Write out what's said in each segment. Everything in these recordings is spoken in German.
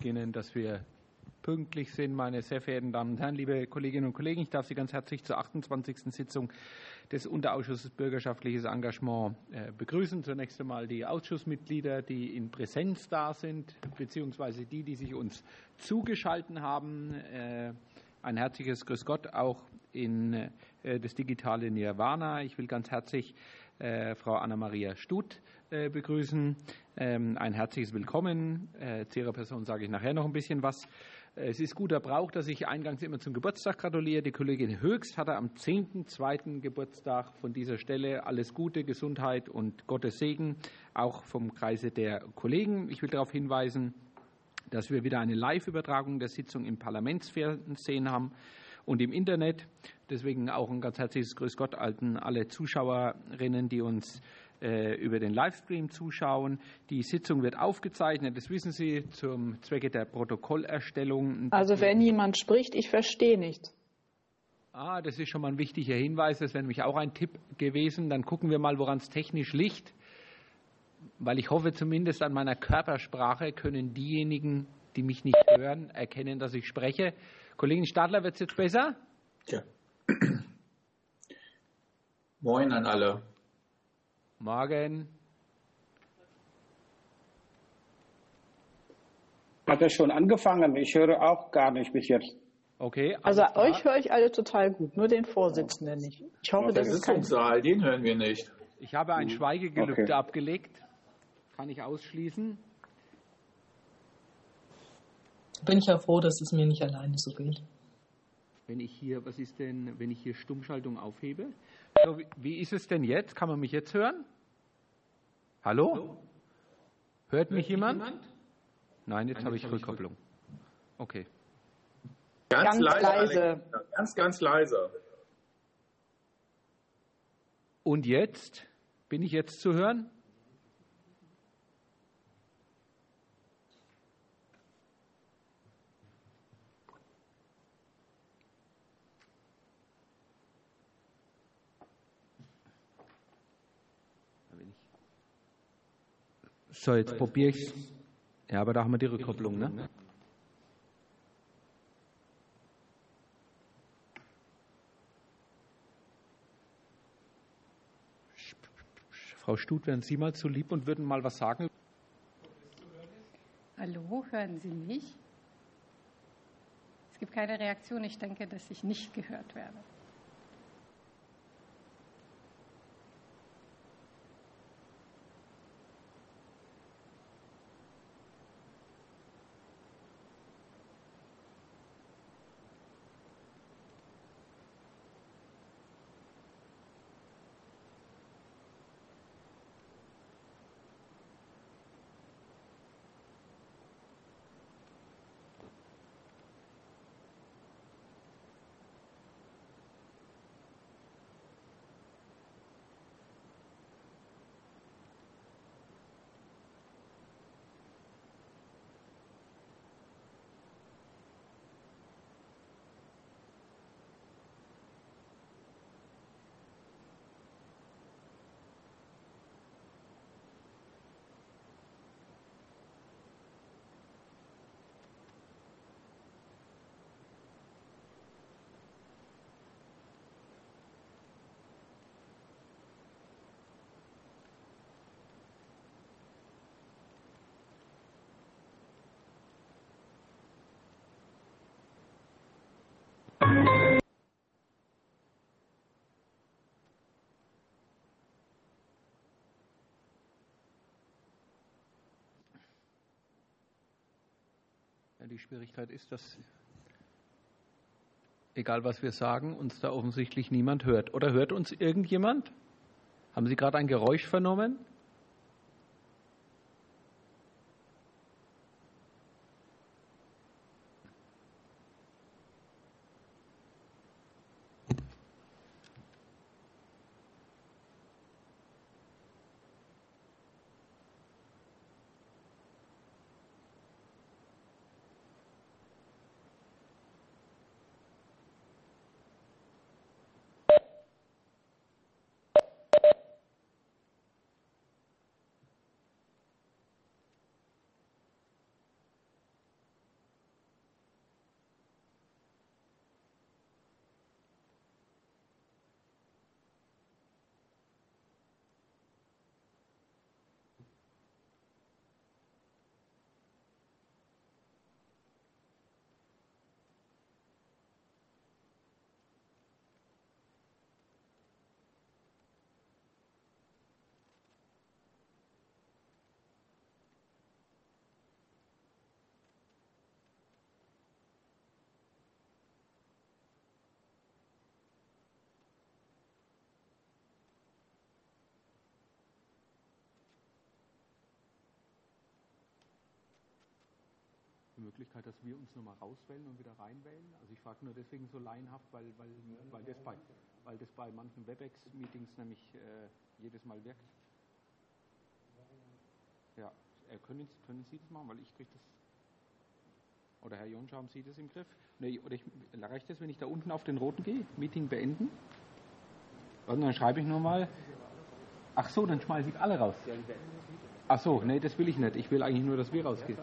beginnen, dass wir pünktlich sind, meine sehr verehrten Damen und Herren, liebe Kolleginnen und Kollegen. Ich darf Sie ganz herzlich zur 28. Sitzung des Unterausschusses Bürgerschaftliches Engagement begrüßen. Zunächst einmal die Ausschussmitglieder, die in Präsenz da sind, beziehungsweise die sich uns zugeschaltet haben. Ein herzliches Grüß Gott auch in das digitale Nirvana. Ich will ganz herzlich Frau Anna-Maria Stuth begrüßen. Ein herzliches Willkommen. Zu Ihrer Person sage ich nachher noch ein bisschen was. Es ist guter Brauch, dass ich eingangs immer zum Geburtstag gratuliere. Die Kollegin Höchst hatte am 10.2. Geburtstag. Von dieser Stelle alles Gute, Gesundheit und Gottes Segen, auch vom Kreise der Kollegen. Ich will darauf hinweisen, dass wir wieder eine Live-Übertragung der Sitzung im Parlamentsfernsehen haben und im Internet. Deswegen auch ein ganz herzliches Grüß Gott an alle Zuschauerinnen, die uns über den Livestream zuschauen. Die Sitzung wird aufgezeichnet, das wissen Sie, zum Zwecke der Protokollerstellung. Also wenn jemand spricht, ich verstehe nicht. Das ist schon mal ein wichtiger Hinweis, das wäre nämlich auch ein Tipp gewesen. Dann gucken wir mal, woran es technisch liegt. Weil ich hoffe, zumindest an meiner Körpersprache können diejenigen, die mich nicht hören, erkennen, dass ich spreche. Kollegin Stadler, wird es jetzt besser? Ja. Moin an alle. Morgen. Hat er schon angefangen? Ich höre auch gar nicht bis jetzt. Okay. Also euch höre ich alle total gut, nur den Vorsitzenden nicht. Ich hoffe, Der das ist kein Sitzungssaal, den hören wir nicht. Ich habe ein Schweigegelübde abgelegt. Kann ich ausschließen. Bin ich ja froh, dass es mir nicht alleine so geht. Wenn ich hier, was ist denn, wenn ich hier Stummschaltung aufhebe? So, wie ist es denn jetzt? Kann man mich jetzt hören? Hallo? Hört mich jemand? Nein, jetzt habe ich Rückkopplung. Okay. Ganz leise. Ganz leise. Und jetzt? Bin ich jetzt zu hören? So, jetzt probiere ich es. Ja, aber da haben wir die Rückkopplung, ne? Frau Stuth, wären Sie mal so lieb und würden mal was sagen? Hallo, hören Sie mich? Es gibt keine Reaktion. Ich denke, dass ich nicht gehört werde. Die Schwierigkeit ist, dass, egal was wir sagen, uns da offensichtlich niemand hört. Oder hört uns irgendjemand? Haben Sie gerade ein Geräusch vernommen? die Möglichkeit, dass wir uns nochmal rauswählen und wieder reinwählen? Also ich frage nur deswegen so laienhaft, weil das bei manchen WebEx-Meetings nämlich jedes Mal wirkt. Ja, können Sie das machen, weil ich kriege das. Oder Herr Jonsch, haben Sie das im Griff? Nee, oder reicht das, wenn ich da unten auf den roten gehe? Meeting beenden? Und dann schreibe ich nur mal. Ach so, dann schmeiße ich alle raus. Ach so, nee, das will ich nicht. Ich will eigentlich nur, dass wir rausgehen.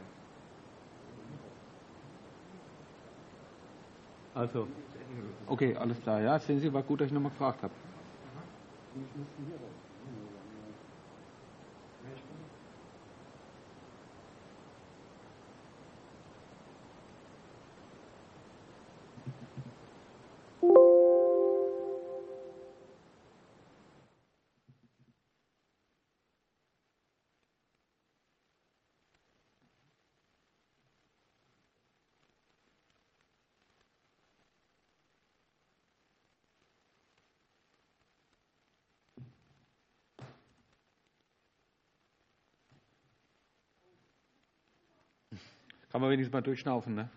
Also, okay, alles klar. Ja, sehen Sie, war gut, dass ich nochmal gefragt habe. Kann man wenigstens mal durchschnaufen, ne?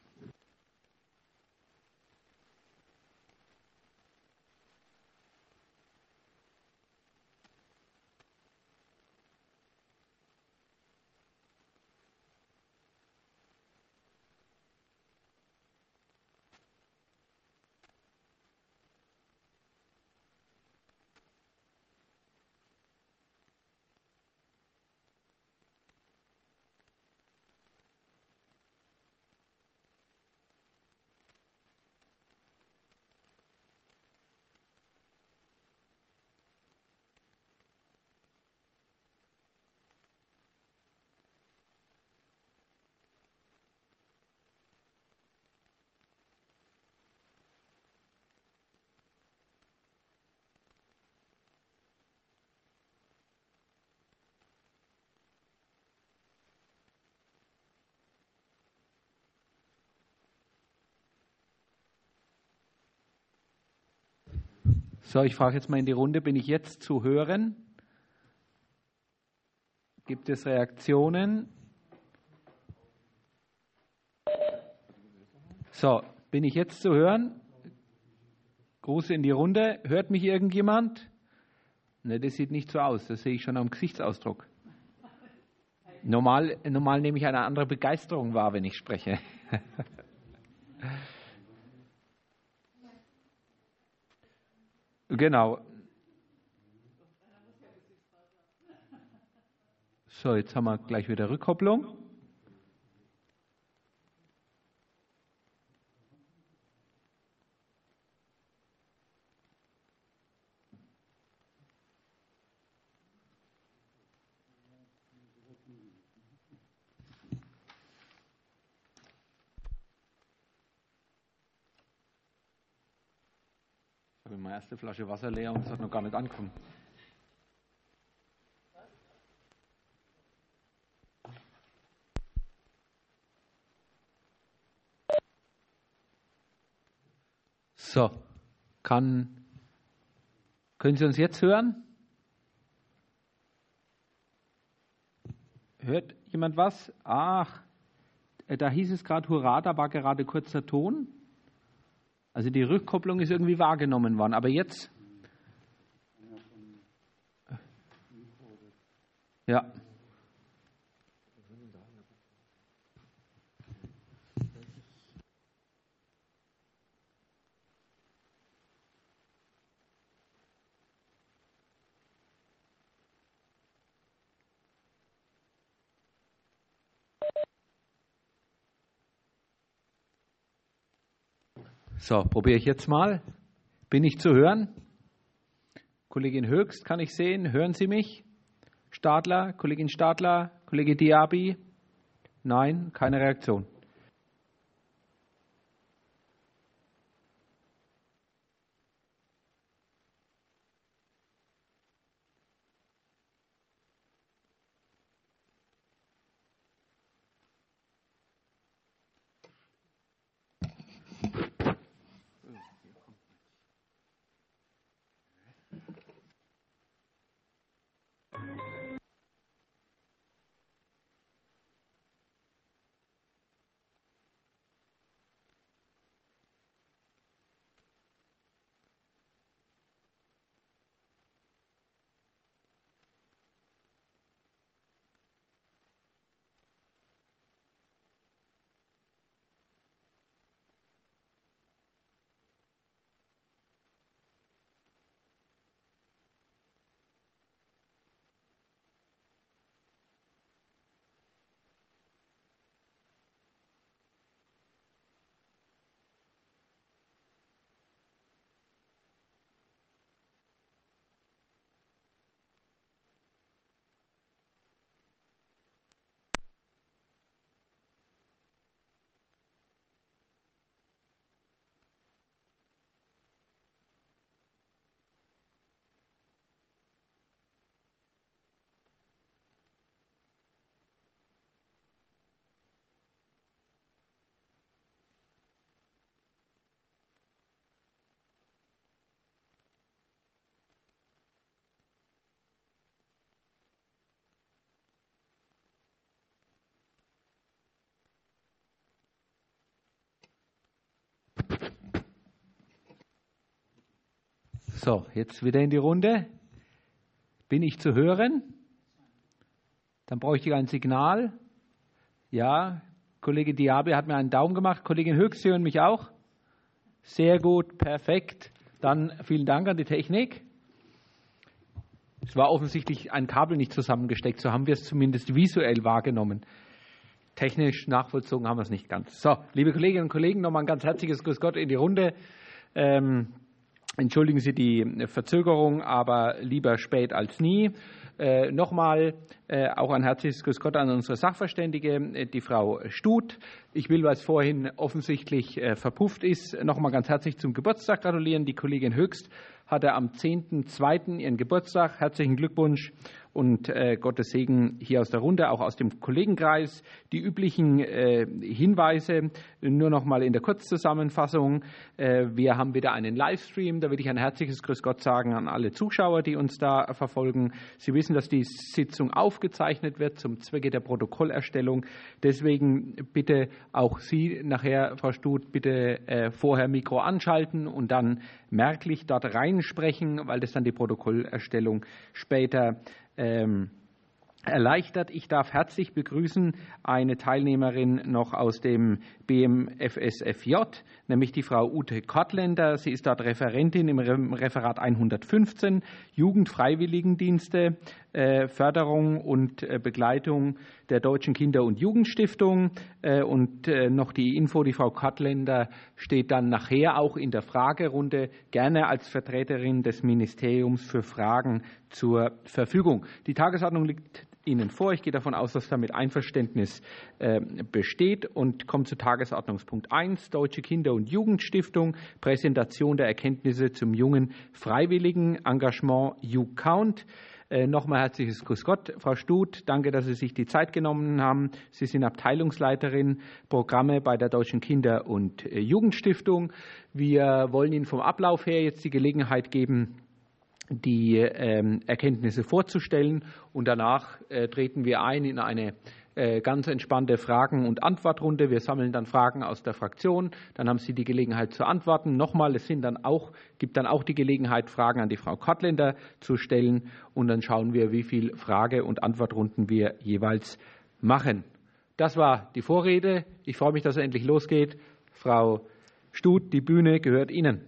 So, ich frage jetzt mal in die Runde, bin ich jetzt zu hören? Gibt es Reaktionen? So, bin ich jetzt zu hören? Gruß in die Runde. Hört mich irgendjemand? Ne, das sieht nicht so aus. Das sehe ich schon am Gesichtsausdruck. Normal nehme ich eine andere Begeisterung wahr, wenn ich spreche. Genau. So, jetzt haben wir gleich wieder Rückkopplung. Ich habe meine erste Flasche Wasser leer und es hat noch gar nicht angefangen. So, können Sie uns jetzt hören? Hört jemand was? Ach, da hieß es gerade Hurra, da war gerade kurzer Ton. Also die Rückkopplung ist irgendwie wahrgenommen worden, aber jetzt? Ja. So, probiere ich jetzt mal. Bin ich zu hören? Kollegin Höchst, kann ich sehen? Hören Sie mich? Stadler, Kollegin Stadler, Kollege Diaby? Nein, keine Reaktion. So, jetzt wieder in die Runde. Bin ich zu hören? Dann bräuchte ich ein Signal. Ja, Kollege Diaby hat mir einen Daumen gemacht. Kollegin Höchst, Sie hören mich auch? Sehr gut, perfekt. Dann vielen Dank an die Technik. Es war offensichtlich ein Kabel nicht zusammengesteckt, so haben wir es zumindest visuell wahrgenommen. Technisch nachvollzogen haben wir es nicht ganz. So, liebe Kolleginnen und Kollegen, nochmal ein ganz herzliches Grüß Gott in die Runde. Entschuldigen Sie die Verzögerung, aber lieber spät als nie. Nochmal auch ein herzliches Grüß Gott an unsere Sachverständige, die Frau Stut. Ich will, weil es vorhin offensichtlich verpufft ist, nochmal ganz herzlich zum Geburtstag gratulieren. Die Kollegin Höchst hatte am 10.02. ihren Geburtstag. Herzlichen Glückwunsch und Gottes Segen hier aus der Runde, auch aus dem Kollegenkreis. Die üblichen Hinweise nur noch mal in der Kurzzusammenfassung. Wir haben wieder einen Livestream. Da will ich ein herzliches Grüß Gott sagen an alle Zuschauer, die uns da verfolgen. Sie wissen, dass die Sitzung aufgezeichnet wird zum Zwecke der Protokollerstellung. Deswegen bitte auch Sie nachher, Frau Stut, bitte vorher Mikro anschalten und dann merklich dort reinsprechen, weil das dann die Protokollerstellung später erleichtert. Ich darf herzlich begrüßen eine Teilnehmerin noch aus dem BMFSFJ, nämlich die Frau Ute Kottländer. Sie ist dort Referentin im Referat 115, Jugendfreiwilligendienste, Förderung und Begleitung der Deutschen Kinder- und Jugendstiftung. Und noch die Info, die Frau Kottländer steht dann nachher auch in der Fragerunde gerne als Vertreterin des Ministeriums für Fragen zur Verfügung. Die Tagesordnung liegt Ihnen vor. Ich gehe davon aus, dass damit Einverständnis besteht und komme zu Tagesordnungspunkt 1, Deutsche Kinder- und Jugendstiftung, Präsentation der Erkenntnisse zum jungen freiwilligen Engagement YouCount. Nochmal herzliches Grüß Gott, Frau Stut. Danke, dass Sie sich die Zeit genommen haben. Sie sind Abteilungsleiterin Programme bei der Deutschen Kinder- und Jugendstiftung. Wir wollen Ihnen vom Ablauf her jetzt die Gelegenheit geben, die Erkenntnisse vorzustellen. Und danach treten wir ein in eine ganz entspannte Fragen- und Antwortrunde. Wir sammeln dann Fragen aus der Fraktion. Dann haben Sie die Gelegenheit zu antworten. Nochmal, es gibt dann auch die Gelegenheit, Fragen an die Frau Kottländer zu stellen. Und dann schauen wir, wie viel Frage- und Antwortrunden wir jeweils machen. Das war die Vorrede. Ich freue mich, dass es endlich losgeht. Frau Stut, die Bühne gehört Ihnen.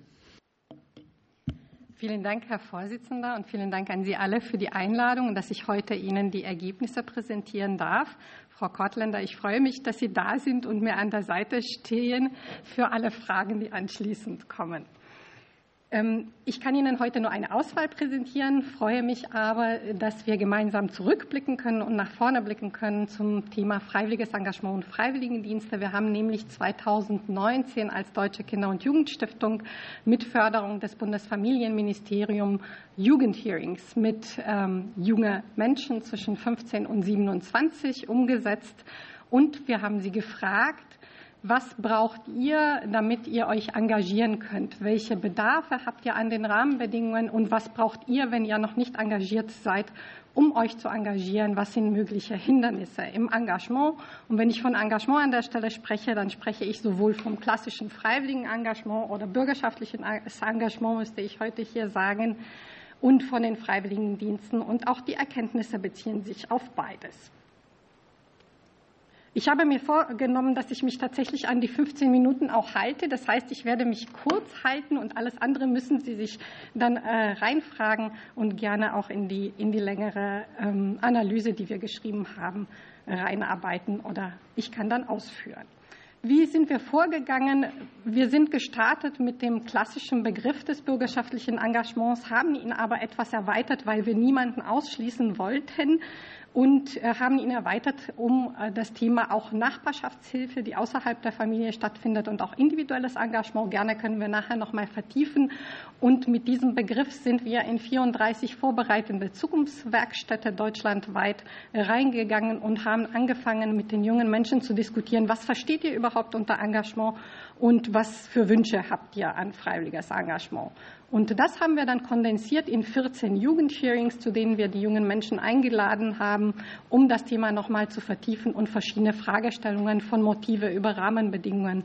Vielen Dank, Herr Vorsitzender, und vielen Dank an Sie alle für die Einladung und dass ich heute Ihnen die Ergebnisse präsentieren darf. Frau Kottländer, ich freue mich, dass Sie da sind und mir an der Seite stehen für alle Fragen, die anschließend kommen. Ich kann Ihnen heute nur eine Auswahl präsentieren, freue mich aber, dass wir gemeinsam zurückblicken können und nach vorne blicken können zum Thema freiwilliges Engagement und Freiwilligendienste. Wir haben nämlich 2019 als Deutsche Kinder- und Jugendstiftung mit Förderung des Bundesfamilienministeriums Jugendhearings mit jungen Menschen zwischen 15 und 27 umgesetzt. Und wir haben sie gefragt, was braucht ihr, damit ihr euch engagieren könnt? Welche Bedarfe habt ihr an den Rahmenbedingungen und was braucht ihr, wenn ihr noch nicht engagiert seid, um euch zu engagieren? Was sind mögliche Hindernisse im Engagement? Und wenn ich von Engagement an der Stelle spreche, dann spreche ich sowohl vom klassischen freiwilligen Engagement oder bürgerschaftlichen Engagement, müsste ich heute hier sagen, und von den Freiwilligendiensten. Und auch die Erkenntnisse beziehen sich auf beides. Ich habe mir vorgenommen, dass ich mich tatsächlich an die 15 Minuten auch halte. Das heißt, ich werde mich kurz halten und alles andere müssen Sie sich dann reinfragen und gerne auch in die längere Analyse, die wir geschrieben haben, reinarbeiten oder ich kann dann ausführen. Wie sind wir vorgegangen? Wir sind gestartet mit dem klassischen Begriff des bürgerschaftlichen Engagements, haben ihn aber etwas erweitert, weil wir niemanden ausschließen wollten. Und haben ihn erweitert um das Thema auch Nachbarschaftshilfe, die außerhalb der Familie stattfindet und auch individuelles Engagement. Gerne können wir nachher noch mal vertiefen. Und mit diesem Begriff sind wir in 34 vorbereitende Zukunftswerkstätte deutschlandweit reingegangen und haben angefangen, mit den jungen Menschen zu diskutieren, was versteht ihr überhaupt unter Engagement und was für Wünsche habt ihr an freiwilliges Engagement. Und das haben wir dann kondensiert in 14 Jugendhearings, zu denen wir die jungen Menschen eingeladen haben, um das Thema noch mal zu vertiefen und verschiedene Fragestellungen von Motive über Rahmenbedingungen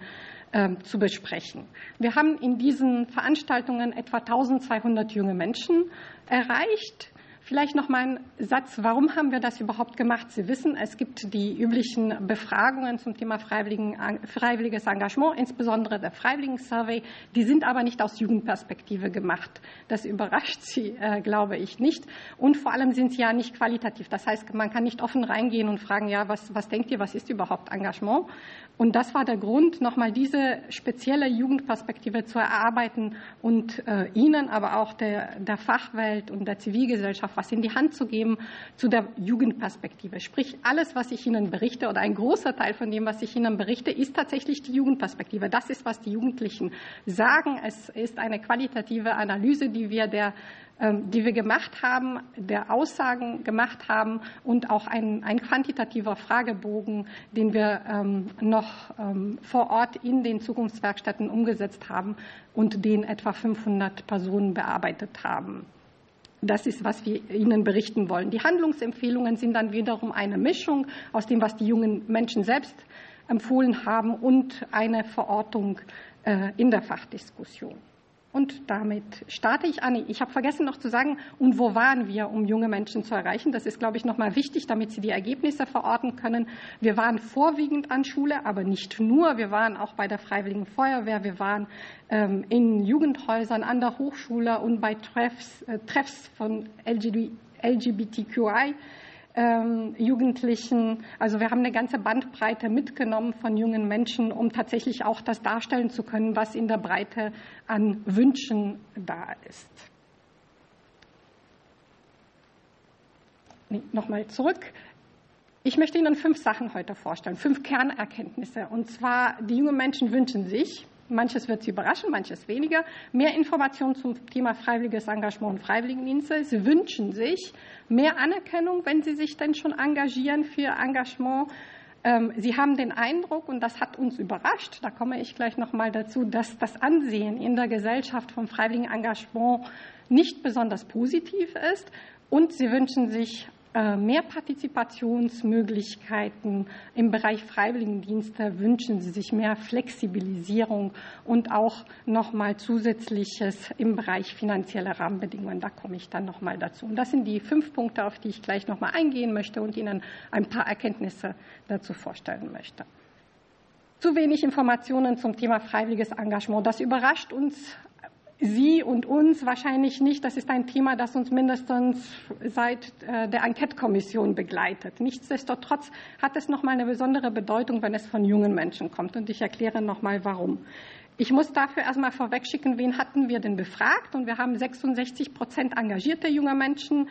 zu besprechen. Wir haben in diesen Veranstaltungen etwa 1200 junge Menschen erreicht. Vielleicht noch mal ein Satz, warum haben wir das überhaupt gemacht? Sie wissen, es gibt die üblichen Befragungen zum Thema freiwilliges Engagement, insbesondere der Freiwilligen-Survey. Die sind aber nicht aus Jugendperspektive gemacht. Das überrascht Sie, glaube ich, nicht. Und vor allem sind sie ja nicht qualitativ. Das heißt, man kann nicht offen reingehen und fragen, ja, was denkt ihr, was ist überhaupt Engagement? Und das war der Grund, nochmal diese spezielle Jugendperspektive zu erarbeiten und Ihnen, aber auch der Fachwelt und der Zivilgesellschaft was in die Hand zu geben zu der Jugendperspektive. Sprich, alles, was ich Ihnen berichte oder ein großer Teil von dem, was ich Ihnen berichte, ist tatsächlich die Jugendperspektive. Das ist, was die Jugendlichen sagen. Es ist eine qualitative Analyse, die wir gemacht haben, der Aussagen gemacht haben und auch ein quantitativer Fragebogen, den wir noch vor Ort in den Zukunftswerkstätten umgesetzt haben und den etwa 500 Personen bearbeitet haben. Das ist, was wir Ihnen berichten wollen. Die Handlungsempfehlungen sind dann wiederum eine Mischung aus dem, was die jungen Menschen selbst empfohlen haben und eine Verortung in der Fachdiskussion. Und damit starte ich an. Ich habe vergessen noch zu sagen, und wo waren wir, um junge Menschen zu erreichen? Das ist, glaube ich, noch mal wichtig, damit Sie die Ergebnisse verorten können. Wir waren vorwiegend an Schule, aber nicht nur. Wir waren auch bei der Freiwilligen Feuerwehr. Wir waren in Jugendhäusern, an der Hochschule und bei Treffs von LGBTQI. Jugendlichen. Also wir haben eine ganze Bandbreite mitgenommen von jungen Menschen, um tatsächlich auch das darstellen zu können, was in der Breite an Wünschen da ist. Nochmal zurück. Ich möchte Ihnen 5 Sachen heute vorstellen, 5 Kernerkenntnisse. Und zwar, die jungen Menschen wünschen sich, manches wird Sie überraschen, manches weniger, mehr Informationen zum Thema freiwilliges Engagement und Freiwilligendienste. Sie wünschen sich mehr Anerkennung, wenn Sie sich denn schon engagieren für Engagement. Sie haben den Eindruck, und das hat uns überrascht, da komme ich gleich noch mal dazu, dass das Ansehen in der Gesellschaft vom freiwilligen Engagement nicht besonders positiv ist. Und Sie wünschen sich mehr Partizipationsmöglichkeiten im Bereich Freiwilligendienste, wünschen Sie sich mehr Flexibilisierung und auch noch mal Zusätzliches im Bereich finanzieller Rahmenbedingungen. Da komme ich dann noch mal dazu. Und das sind die 5 Punkte, auf die ich gleich noch mal eingehen möchte und Ihnen ein paar Erkenntnisse dazu vorstellen möchte. Zu wenig Informationen zum Thema freiwilliges Engagement. Das überrascht uns, Sie und uns wahrscheinlich nicht. Das ist ein Thema, das uns mindestens seit der Enquete-Kommission begleitet. Nichtsdestotrotz hat es noch mal eine besondere Bedeutung, wenn es von jungen Menschen kommt. Und ich erkläre noch mal, warum. Ich muss dafür erstmal vorwegschicken, wen hatten wir denn befragt? Und wir haben 66% engagierte junge Menschen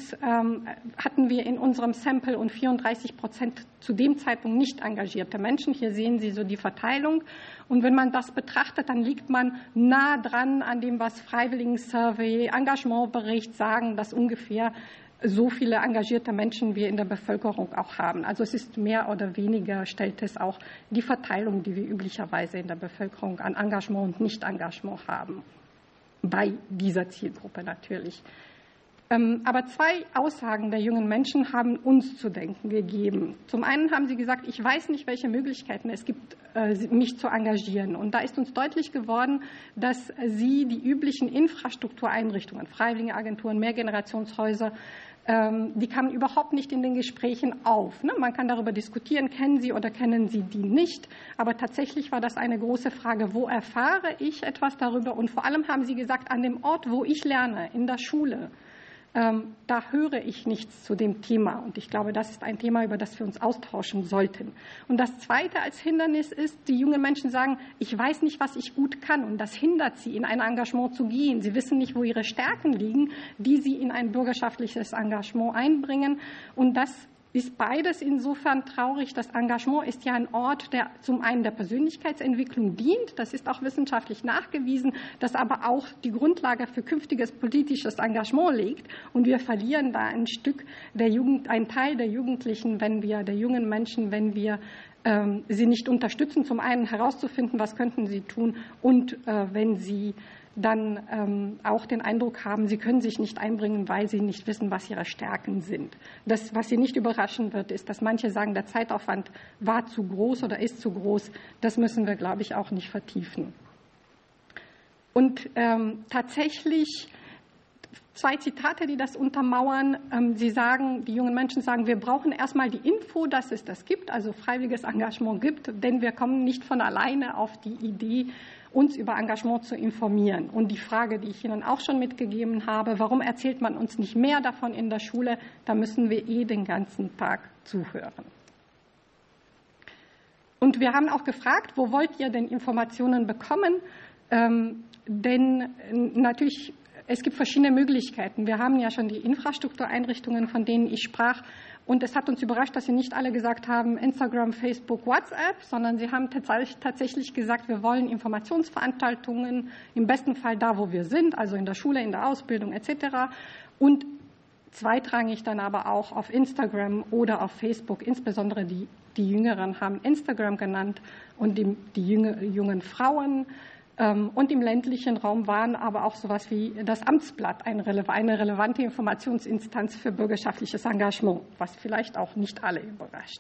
hatten wir in unserem Sample und 34% zu dem Zeitpunkt nicht engagierte Menschen. Hier sehen Sie so die Verteilung. Und wenn man das betrachtet, dann liegt man nah dran an dem, was Freiwilligen-Survey, Engagementbericht sagen, dass ungefähr so viele engagierte Menschen wir in der Bevölkerung auch haben. Also es ist mehr oder weniger, stellt es auch die Verteilung, die wir üblicherweise in der Bevölkerung an Engagement und Nicht-Engagement haben, bei dieser Zielgruppe natürlich. Aber 2 Aussagen der jungen Menschen haben uns zu denken gegeben. Zum einen haben sie gesagt, ich weiß nicht, welche Möglichkeiten es gibt, mich zu engagieren. Und da ist uns deutlich geworden, dass sie die üblichen Infrastruktureinrichtungen, Freiwilligenagenturen, Mehrgenerationshäuser, die kamen überhaupt nicht in den Gesprächen auf. Man kann darüber diskutieren, kennen Sie oder kennen Sie die nicht. Aber tatsächlich war das eine große Frage, wo erfahre ich etwas darüber? Und vor allem haben Sie gesagt, an dem Ort, wo ich lerne, in der Schule, da höre ich nichts zu dem Thema. Und ich glaube, das ist ein Thema, über das wir uns austauschen sollten. Und das Zweite als Hindernis ist, die jungen Menschen sagen, ich weiß nicht, was ich gut kann. Und das hindert sie, in ein Engagement zu gehen. Sie wissen nicht, wo ihre Stärken liegen, die sie in ein bürgerschaftliches Engagement einbringen. Und das ist beides insofern traurig. Das Engagement ist ja ein Ort, der zum einen der Persönlichkeitsentwicklung dient. Das ist auch wissenschaftlich nachgewiesen, das aber auch die Grundlage für künftiges politisches Engagement legt. Und wir verlieren da ein Stück ein Teil der Jugendlichen, der jungen Menschen, wenn wir sie nicht unterstützen, zum einen herauszufinden, was könnten sie tun und wenn sie dann auch den Eindruck haben, sie können sich nicht einbringen, weil sie nicht wissen, was ihre Stärken sind. Das, was sie nicht überraschen wird, ist, dass manche sagen, der Zeitaufwand war zu groß oder ist zu groß. Das müssen wir, glaube ich, auch nicht vertiefen. Und tatsächlich 2 Zitate, die das untermauern. Die jungen Menschen sagen, wir brauchen erstmal die Info, dass es das gibt, also freiwilliges Engagement gibt, denn wir kommen nicht von alleine auf die Idee, uns über Engagement zu informieren. Und die Frage, die ich Ihnen auch schon mitgegeben habe, warum erzählt man uns nicht mehr davon in der Schule? Da müssen wir den ganzen Tag zuhören. Und wir haben auch gefragt, wo wollt ihr denn Informationen bekommen? Denn natürlich, es gibt verschiedene Möglichkeiten. Wir haben ja schon die Infrastruktureinrichtungen, von denen ich sprach. Und es hat uns überrascht, dass Sie nicht alle gesagt haben, Instagram, Facebook, WhatsApp, sondern Sie haben tatsächlich gesagt, wir wollen Informationsveranstaltungen, im besten Fall da, wo wir sind, also in der Schule, in der Ausbildung etc. Und zweitrangig dann aber auch auf Instagram oder auf Facebook, insbesondere die Jüngeren haben Instagram genannt und die jungen Frauen. Und im ländlichen Raum waren aber auch sowas wie das Amtsblatt eine relevante Informationsinstanz für bürgerschaftliches Engagement, was vielleicht auch nicht alle überrascht.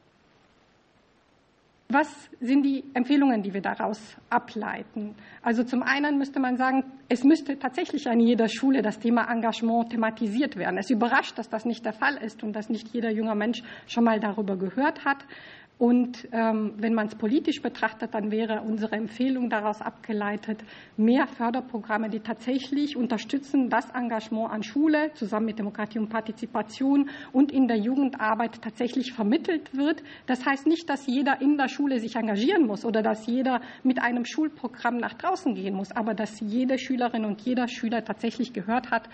Was sind die Empfehlungen, die wir daraus ableiten? Also zum einen müsste man sagen, es müsste tatsächlich an jeder Schule das Thema Engagement thematisiert werden. Es überrascht, dass das nicht der Fall ist und dass nicht jeder junge Mensch schon mal darüber gehört hat. Und wenn man es politisch betrachtet, dann wäre unsere Empfehlung daraus abgeleitet, mehr Förderprogramme, die tatsächlich unterstützen, dass Engagement an Schule zusammen mit Demokratie und Partizipation und in der Jugendarbeit tatsächlich vermittelt wird. Das heißt nicht, dass jeder in der Schule sich engagieren muss oder dass jeder mit einem Schulprogramm nach draußen gehen muss, aber dass jede Schülerin und jeder Schüler tatsächlich gehört hat,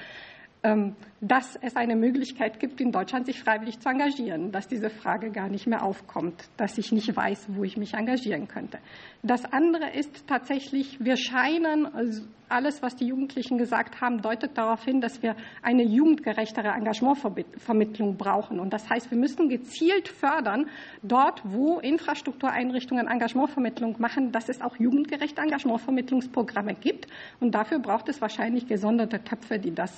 dass es eine Möglichkeit gibt, in Deutschland sich freiwillig zu engagieren, dass diese Frage gar nicht mehr aufkommt, dass ich nicht weiß, wo ich mich engagieren könnte. Das andere ist tatsächlich, wir scheinen, also alles, was die Jugendlichen gesagt haben, deutet darauf hin, dass wir eine jugendgerechtere Engagementvermittlung brauchen. Und das heißt, wir müssen gezielt fördern, dort, wo Infrastruktureinrichtungen Engagementvermittlung machen, dass es auch jugendgerechte Engagementvermittlungsprogramme gibt. Und dafür braucht es wahrscheinlich gesonderte Töpfe, die das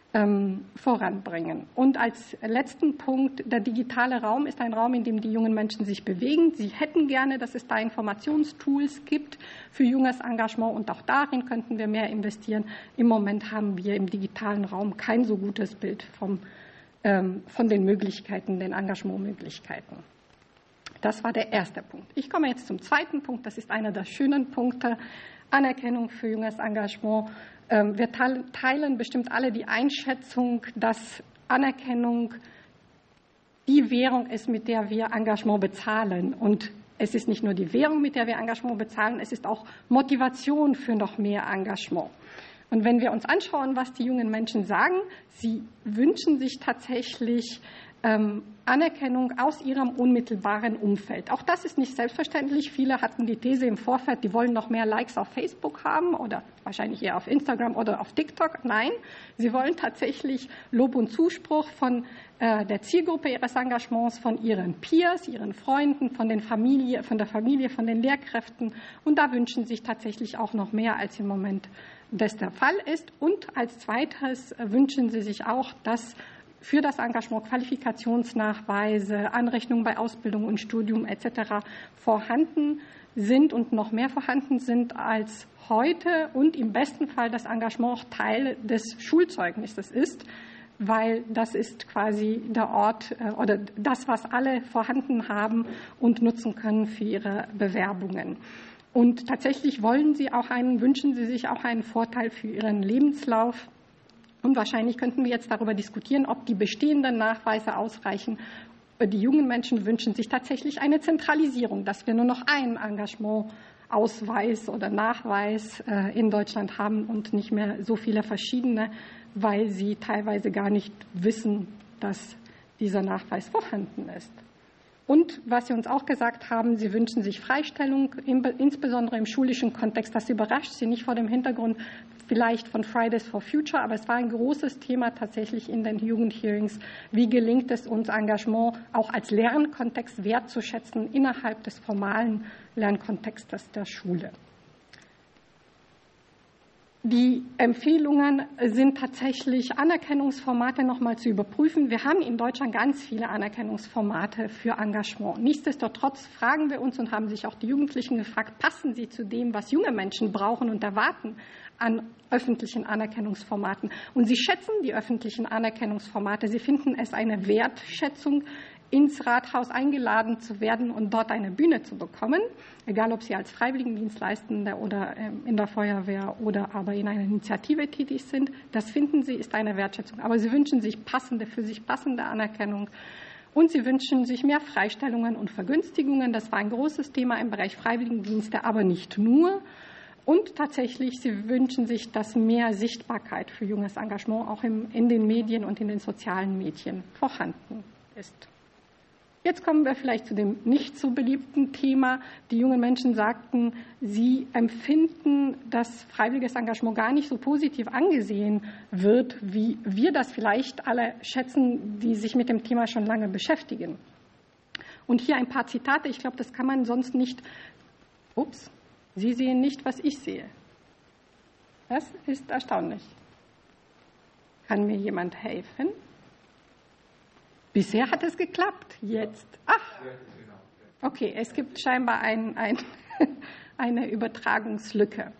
voranbringen. Und als letzten Punkt, der digitale Raum ist ein Raum, in dem die jungen Menschen sich bewegen. Sie hätten gerne, dass es da Informationstools gibt für junges Engagement und auch darin könnten wir mehr investieren. Im Moment haben wir im digitalen Raum kein so gutes Bild von den Möglichkeiten, den Engagementmöglichkeiten. Das war der erste Punkt. Ich komme jetzt zum zweiten Punkt. Das ist einer der schönen Punkte. Anerkennung für junges Engagement. Wir teilen bestimmt alle die Einschätzung, dass Anerkennung die Währung ist, mit der wir Engagement bezahlen. Und es ist nicht nur die Währung, mit der wir Engagement bezahlen, es ist auch Motivation für noch mehr Engagement. Und wenn wir uns anschauen, was die jungen Menschen sagen, sie wünschen sich tatsächlich Anerkennung aus ihrem unmittelbaren Umfeld. Auch das ist nicht selbstverständlich. Viele hatten die These im Vorfeld, die wollen noch mehr Likes auf Facebook haben oder wahrscheinlich eher auf Instagram oder auf TikTok. Nein, sie wollen tatsächlich Lob und Zuspruch von der Zielgruppe ihres Engagements, von ihren Peers, ihren Freunden, von der Familie, von den Lehrkräften. Und da wünschen sich tatsächlich auch noch mehr, als im Moment das der Fall ist. Und als zweites wünschen sie sich auch, dass für das Engagement Qualifikationsnachweise, Anrechnungen bei Ausbildung und Studium etc. vorhanden sind und noch mehr vorhanden sind als heute und im besten Fall das Engagement auch Teil des Schulzeugnisses ist, weil das ist quasi der Ort oder das, was alle vorhanden haben und nutzen können für ihre Bewerbungen. Und tatsächlich wünschen sie sich auch einen Vorteil für ihren Lebenslauf. Und wahrscheinlich könnten wir jetzt darüber diskutieren, ob die bestehenden Nachweise ausreichen. Die jungen Menschen wünschen sich tatsächlich eine Zentralisierung, dass wir nur noch einen Engagementausweis oder Nachweis in Deutschland haben und nicht mehr so viele verschiedene, weil sie teilweise gar nicht wissen, dass dieser Nachweis vorhanden ist. Und was Sie uns auch gesagt haben, Sie wünschen sich Freistellung, insbesondere im schulischen Kontext. Das überrascht Sie nicht vor dem Hintergrund vielleicht von Fridays for Future, aber es war ein großes Thema tatsächlich in den Jugendhearings. Wie gelingt es uns, Engagement auch als Lernkontext wertzuschätzen innerhalb des formalen Lernkontextes der Schule? Die Empfehlungen sind tatsächlich, Anerkennungsformate nochmal zu überprüfen. Wir haben in Deutschland ganz viele Anerkennungsformate für Engagement. Nichtsdestotrotz fragen wir uns und haben sich auch die Jugendlichen gefragt, passen sie zu dem, was junge Menschen brauchen und erwarten an öffentlichen Anerkennungsformaten? Und sie schätzen die öffentlichen Anerkennungsformate. Sie finden es eine Wertschätzung, ins Rathaus eingeladen zu werden und dort eine Bühne zu bekommen, egal ob sie als Freiwilligendienstleistende oder in der Feuerwehr oder aber in einer Initiative tätig sind. Das finden sie, ist eine Wertschätzung. Aber sie wünschen sich für sich passende Anerkennung und sie wünschen sich mehr Freistellungen und Vergünstigungen. Das war ein großes Thema im Bereich Freiwilligendienste, aber nicht nur. Und tatsächlich, sie wünschen sich, dass mehr Sichtbarkeit für junges Engagement auch in den Medien und in den sozialen Medien vorhanden ist. Jetzt kommen wir vielleicht zu dem nicht so beliebten Thema. Die jungen Menschen sagten, sie empfinden, dass freiwilliges Engagement gar nicht so positiv angesehen wird, wie wir das vielleicht alle schätzen, die sich mit dem Thema schon lange beschäftigen. Und hier ein paar Zitate. Ich glaube, das kann man sonst nicht. Ups, Sie sehen nicht, was ich sehe. Das ist erstaunlich. Kann mir jemand helfen? Bisher hat es geklappt. Jetzt. Ach, okay, es gibt scheinbar eine Übertragungslücke.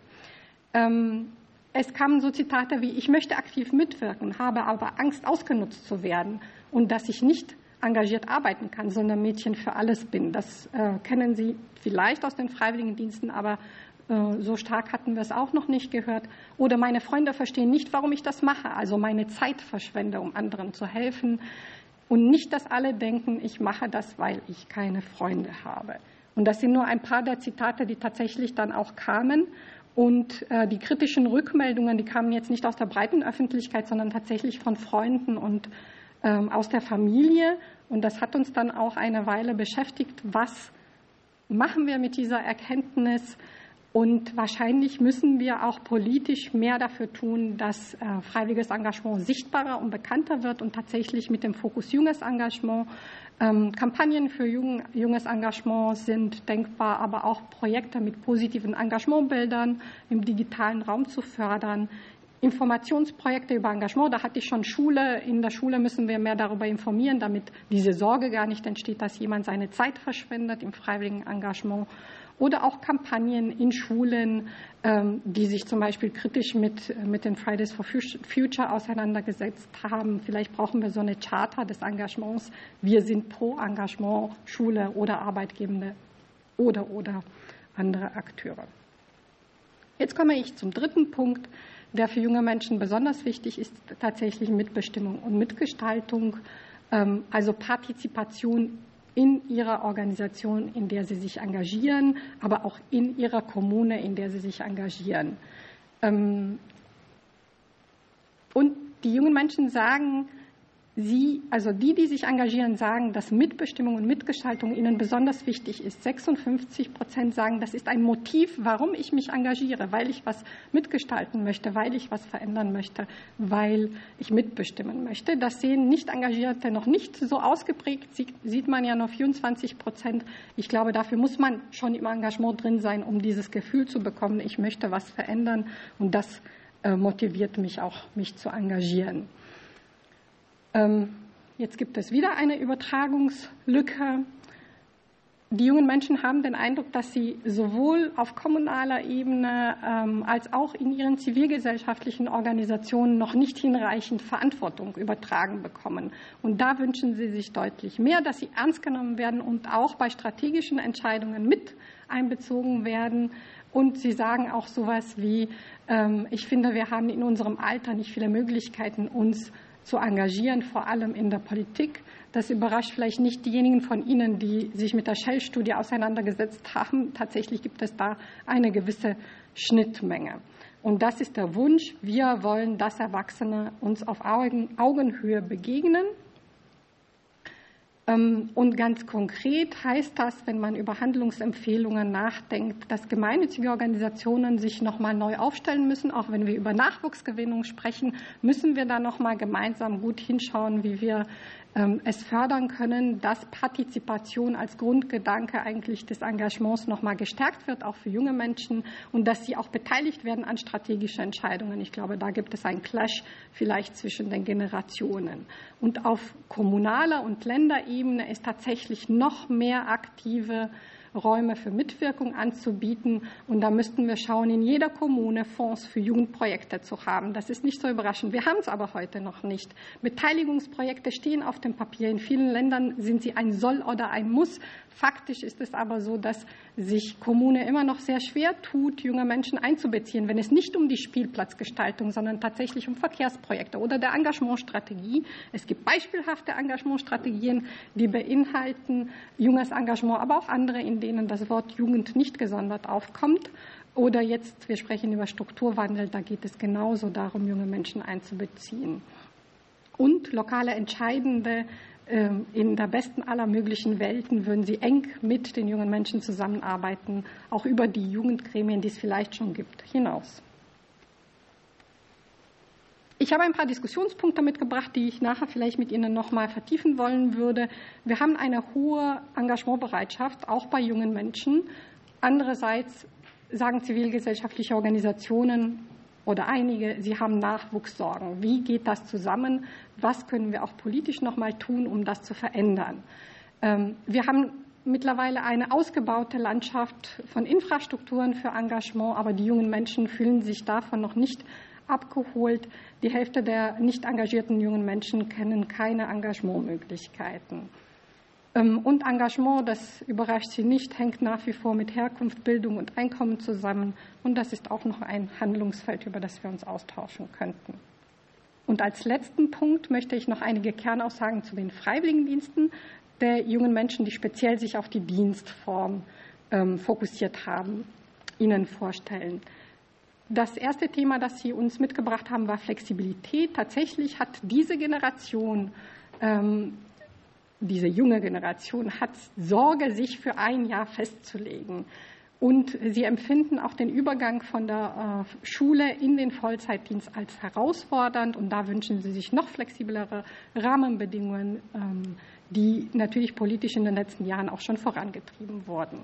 Es kamen so Zitate wie, ich möchte aktiv mitwirken, habe aber Angst, ausgenutzt zu werden und dass ich nicht engagiert arbeiten kann, sondern Mädchen für alles bin. Das kennen Sie vielleicht aus den Freiwilligendiensten, aber so stark hatten wir es auch noch nicht gehört. Oder meine Freunde verstehen nicht, warum ich das mache, also meine Zeit verschwende, um anderen zu helfen. Und nicht, dass alle denken, ich mache das, weil ich keine Freunde habe. Und das sind nur ein paar der Zitate, die tatsächlich dann auch kamen. Und die kritischen Rückmeldungen, die kamen jetzt nicht aus der breiten Öffentlichkeit, sondern tatsächlich von Freunden und aus der Familie. Und das hat uns dann auch eine Weile beschäftigt. Was machen wir mit dieser Erkenntnis? Und wahrscheinlich müssen wir auch politisch mehr dafür tun, dass freiwilliges Engagement sichtbarer und bekannter wird und tatsächlich mit dem Fokus junges Engagement. Kampagnen für junges Engagement sind denkbar, aber auch Projekte mit positiven Engagementbildern im digitalen Raum zu fördern. Informationsprojekte über Engagement, da hatte ich schon Schule. In der Schule müssen wir mehr darüber informieren, damit diese Sorge gar nicht entsteht, dass jemand seine Zeit verschwendet im freiwilligen Engagement. Oder auch Kampagnen in Schulen, die sich zum Beispiel kritisch mit den Fridays for Future auseinandergesetzt haben. Vielleicht brauchen wir so eine Charta des Engagements. Wir sind pro Engagement, Schule oder Arbeitgebende oder andere Akteure. Jetzt komme ich zum dritten Punkt, der für junge Menschen besonders wichtig ist, tatsächlich Mitbestimmung und Mitgestaltung, also Partizipation in ihrer Organisation, in der sie sich engagieren, aber auch in ihrer Kommune, in der sie sich engagieren. Und die jungen Menschen sagen, die sich engagieren, sagen, dass Mitbestimmung und Mitgestaltung ihnen besonders wichtig ist. 56% sagen, das ist ein Motiv, warum ich mich engagiere, weil ich was mitgestalten möchte, weil ich was verändern möchte, weil ich mitbestimmen möchte. Das sehen Nicht-Engagierte noch nicht so ausgeprägt, sieht man ja nur 24%. Ich glaube, dafür muss man schon im Engagement drin sein, um dieses Gefühl zu bekommen, ich möchte was verändern, und das motiviert mich auch, mich zu engagieren. Jetzt gibt es wieder eine Übertragungslücke. Die jungen Menschen haben den Eindruck, dass sie sowohl auf kommunaler Ebene als auch in ihren zivilgesellschaftlichen Organisationen noch nicht hinreichend Verantwortung übertragen bekommen. Und da wünschen sie sich deutlich mehr, dass sie ernst genommen werden und auch bei strategischen Entscheidungen mit einbezogen werden. Und sie sagen auch sowas wie, ich finde, wir haben in unserem Alter nicht viele Möglichkeiten, uns zu engagieren, vor allem in der Politik. Das überrascht vielleicht nicht diejenigen von Ihnen, die sich mit der Shell-Studie auseinandergesetzt haben. Tatsächlich gibt es da eine gewisse Schnittmenge. Und das ist der Wunsch. Wir wollen, dass Erwachsene uns auf Augenhöhe begegnen. Und ganz konkret heißt das, wenn man über Handlungsempfehlungen nachdenkt, dass gemeinnützige Organisationen sich nochmal neu aufstellen müssen. Auch wenn wir über Nachwuchsgewinnung sprechen, müssen wir da nochmal gemeinsam gut hinschauen, wie wir es fördern können, dass Partizipation als Grundgedanke eigentlich des Engagements nochmal gestärkt wird, auch für junge Menschen, und dass sie auch beteiligt werden an strategischen Entscheidungen. Ich glaube, da gibt es einen Clash vielleicht zwischen den Generationen. Und auf kommunaler und Länderebene ist tatsächlich noch mehr aktive Räume für Mitwirkung anzubieten. Und da müssten wir schauen, in jeder Kommune Fonds für Jugendprojekte zu haben. Das ist nicht so überraschend. Wir haben es aber heute noch nicht. Beteiligungsprojekte stehen auf dem Papier. In vielen Ländern sind sie ein Soll oder ein Muss. Faktisch ist es aber so, dass sich Kommune immer noch sehr schwer tut, junge Menschen einzubeziehen, wenn es nicht um die Spielplatzgestaltung, sondern tatsächlich um Verkehrsprojekte oder der Engagementstrategie. Es gibt beispielhafte Engagementstrategien, die beinhalten junges Engagement, aber auch andere, in denen das Wort Jugend nicht gesondert aufkommt. Oder jetzt, wir sprechen über Strukturwandel, da geht es genauso darum, junge Menschen einzubeziehen. Und lokale Entscheidende in der besten aller möglichen Welten würden sie eng mit den jungen Menschen zusammenarbeiten, auch über die Jugendgremien, die es vielleicht schon gibt, hinaus. Ich habe ein paar Diskussionspunkte mitgebracht, die ich nachher vielleicht mit Ihnen noch mal vertiefen wollen würde. Wir haben eine hohe Engagementbereitschaft, auch bei jungen Menschen. Andererseits sagen zivilgesellschaftliche Organisationen oder einige, sie haben Nachwuchssorgen. Wie geht das zusammen? Was können wir auch politisch noch mal tun, um das zu verändern? Wir haben mittlerweile eine ausgebaute Landschaft von Infrastrukturen für Engagement, aber die jungen Menschen fühlen sich davon noch nicht abgeholt. Die Hälfte der nicht engagierten jungen Menschen kennen keine Engagementmöglichkeiten. Und Engagement, das überrascht Sie nicht, hängt nach wie vor mit Herkunft, Bildung und Einkommen zusammen. Und das ist auch noch ein Handlungsfeld, über das wir uns austauschen könnten. Und als letzten Punkt möchte ich noch einige Kernaussagen zu den Freiwilligendiensten der jungen Menschen, die speziell sich auf die Dienstform fokussiert haben, Ihnen vorstellen. Das erste Thema, das Sie uns mitgebracht haben, war Flexibilität. Tatsächlich hat diese Generation, diese junge Generation, hat Sorge, sich für ein Jahr festzulegen. Und sie empfinden auch den Übergang von der Schule in den Vollzeitdienst als herausfordernd. Und da wünschen sie sich noch flexiblere Rahmenbedingungen, die natürlich politisch in den letzten Jahren auch schon vorangetrieben wurden.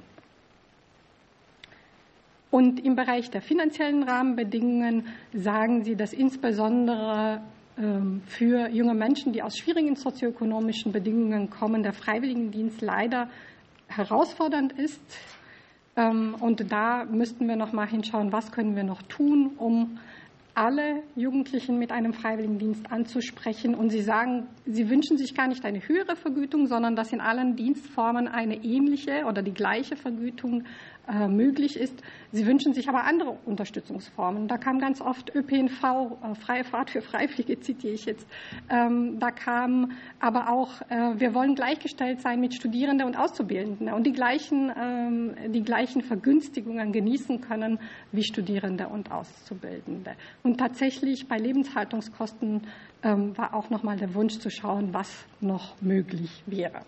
Und im Bereich der finanziellen Rahmenbedingungen sagen sie, dass insbesondere für junge Menschen, die aus schwierigen sozioökonomischen Bedingungen kommen, der Freiwilligendienst leider herausfordernd ist. Und da müssten wir noch mal hinschauen, was können wir noch tun, um alle Jugendlichen mit einem Freiwilligendienst anzusprechen. Und sie sagen, sie wünschen sich gar nicht eine höhere Vergütung, sondern dass in allen Dienstformen eine ähnliche oder die gleiche Vergütung möglich ist. Sie wünschen sich aber andere Unterstützungsformen. Da kam ganz oft ÖPNV, freie Fahrt für Freiwillige, zitiere ich jetzt. Da kam aber auch, wir wollen gleichgestellt sein mit Studierenden und Auszubildenden und die gleichen Vergünstigungen genießen können wie Studierende und Auszubildende. Und tatsächlich bei Lebenshaltungskosten war auch noch mal der Wunsch zu schauen, was noch möglich wäre.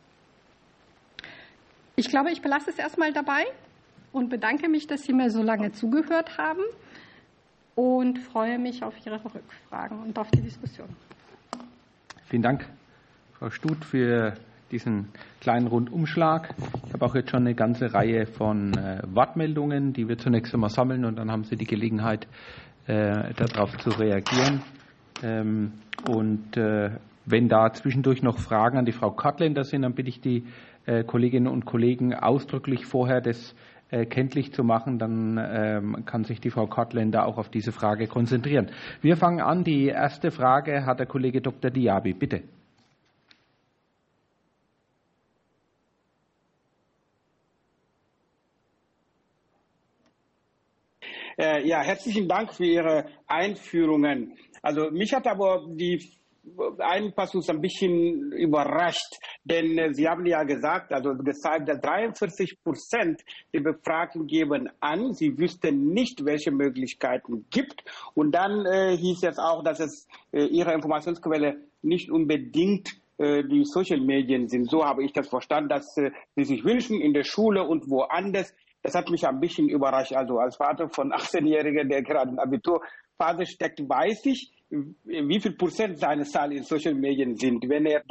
Ich glaube, ich belasse es erstmal dabei und bedanke mich, dass Sie mir so lange zugehört haben und freue mich auf Ihre Rückfragen und auf die Diskussion. Vielen Dank, Frau Stut, für diesen kleinen Rundumschlag. Ich habe auch jetzt schon eine ganze Reihe von Wortmeldungen, die wir zunächst einmal sammeln und dann haben Sie die Gelegenheit, darauf zu reagieren. Wenn da zwischendurch noch Fragen an die Frau Kottländer sind, dann bitte ich die Kolleginnen und Kollegen ausdrücklich vorher das kenntlich zu machen, dann kann sich die Frau Kottländer auch auf diese Frage konzentrieren. Wir fangen an. Die erste Frage hat der Kollege Dr. Diaby. Bitte. Ja, herzlichen Dank für Ihre Einführungen. Also mich hat aber ein Passus ein bisschen überrascht, denn Sie haben ja gesagt, also gezeigt, dass 43% der Befragten geben an, sie wüssten nicht, welche Möglichkeiten gibt. Und dann hieß es auch, dass es Ihre Informationsquelle nicht unbedingt die Social Medien sind. So habe ich das verstanden, dass Sie sich wünschen in der Schule und woanders. Das hat mich ein bisschen überrascht. Also als Vater von 18-Jährigen, der gerade im Abiturphase steckt, weiß ich, wie viel Prozent seiner Zahl in Social Medien sind. Wenn er dort